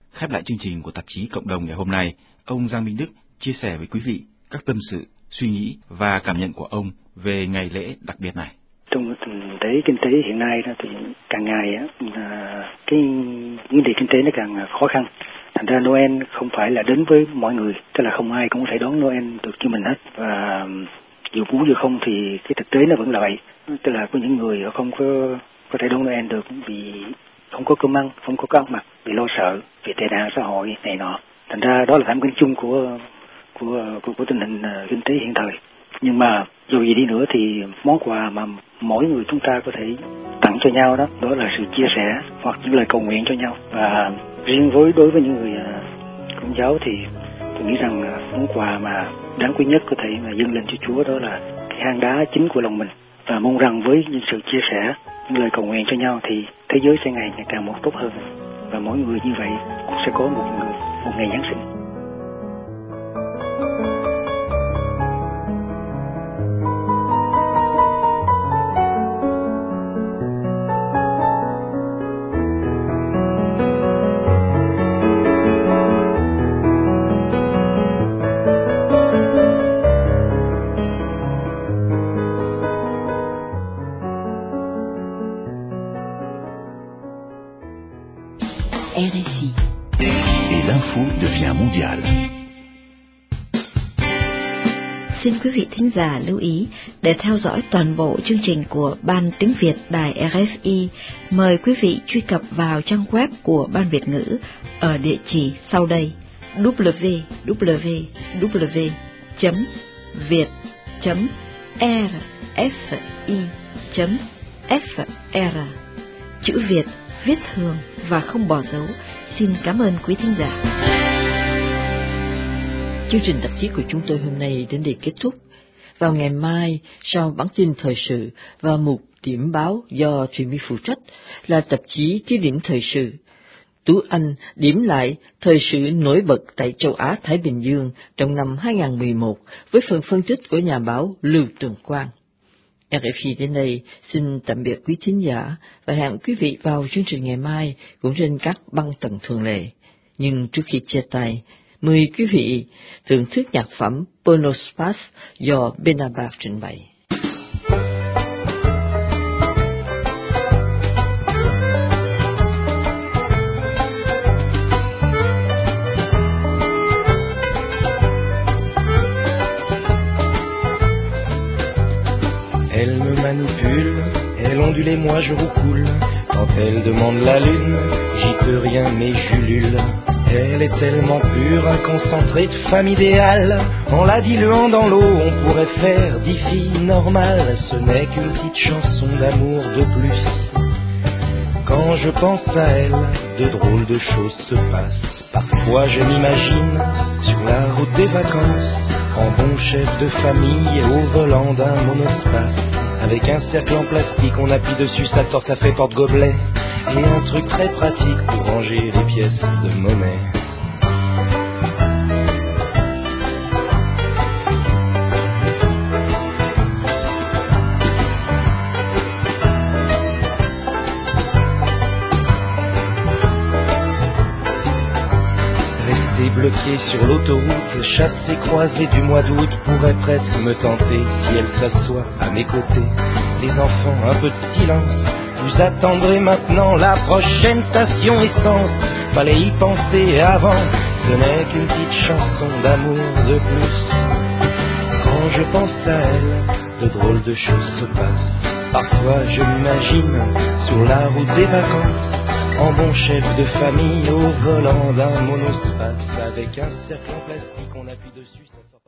Khép lại chương trình của tạp chí Cộng đồng ngày hôm nay, ông Giang Minh Đức chia sẻ với quý vị các tâm sự, suy nghĩ và cảm nhận của ông về ngày lễ đặc biệt này. Trong tình thế kinh tế hiện nay đó thì càng ngày á, cái vấn đề kinh tế nó càng khó khăn. Thành ra Noel không phải là đến với mọi người, tức là không ai cũng có thể đón Noel được như mình hết. Và dù muốn dù không thì cái thực tế nó vẫn là vậy. Tức là có những người họ không có có thể đón Noel được vì không có cơm ăn, không có áo mặc, vì lo sợ, vì tệ nạn xã hội này nọ. Thành ra đó là thảm cảnh chung của của của, của tình hình uh, kinh tế hiện thời. Nhưng mà dù gì đi nữa thì món quà mà mỗi người chúng ta có thể tặng cho nhau đó, đó là sự chia sẻ hoặc những lời cầu nguyện cho nhau. Và riêng với đối với những người uh, Công giáo thì tôi nghĩ rằng uh, món quà mà đáng quý nhất có thể mà dâng lên cho Chúa đó là cái hang đá chính của lòng mình. Và mong rằng với những sự chia sẻ, những lời cầu nguyện cho nhau thì thế giới sẽ ngày ngày càng một tốt hơn. Và mỗi người như vậy cũng sẽ có một người, một ngày Giáng sinh. R F I. Et l'info devient mondiale. Xin quý vị thính giả lưu ý, để theo dõi toàn bộ chương trình của Ban Tiếng Việt Đài R F I, mời quý vị truy cập vào trang web của Ban Việt ngữ ở địa chỉ sau đây: w w w chấm việt chấm r f i chấm f r. Chữ Việt viết thường và không bỏ dấu. Xin cảm ơn quý thính giả. Chương trình tạp chí của chúng tôi hôm nay đến đây kết thúc. Vào ngày mai, sau bản tin thời sự và mục điểm báo do Thùy My phụ trách là tạp chí Tiêu điểm thời sự, Tú Anh điểm lại thời sự nổi bật tại châu Á Thái Bình Dương trong năm hai không một một với phần phân tích của nhà báo Lưu Tường Quang. R F I đến đây xin tạm biệt quý thính giả và hẹn quý vị vào chương trình ngày mai cũng trên các băng tần thường lệ. Nhưng trước khi chia tay, mời quý vị thưởng thức nhạc phẩm Ponospas do Benabar trình bày. Elle me manipule, elle ondule et moi je roucoule. Quand elle demande la lune, j'y peux rien mais j'ulule. Elle est tellement pure, un concentré de femme idéale. En la diluant dans l'eau, on pourrait faire dix filles normales. Ce n'est qu'une petite chanson d'amour de plus. Quand je pense à elle, de drôles de choses se passent. Parfois je m'imagine sur la route des vacances, en bon chef de famille au volant d'un monospace. Avec un cercle en plastique, on appuie dessus, ça sort, ça fait porte-gobelet. Et un truc très pratique pour ranger les pièces de monnaie. Bloqué sur l'autoroute, chassé croisé du mois d'août pourrait presque me tenter si elle s'assoit à mes côtés. Les enfants, un peu de silence, vous attendrez maintenant la prochaine station essence. Fallait y penser avant, ce n'est qu'une petite chanson d'amour de plus. Quand je pense à elle, de drôles de choses se passent. Parfois je m'imagine sur la route des vacances, en bon chef de famille au volant d'un monospace. Avec un cercle en plastique, on appuie dessus.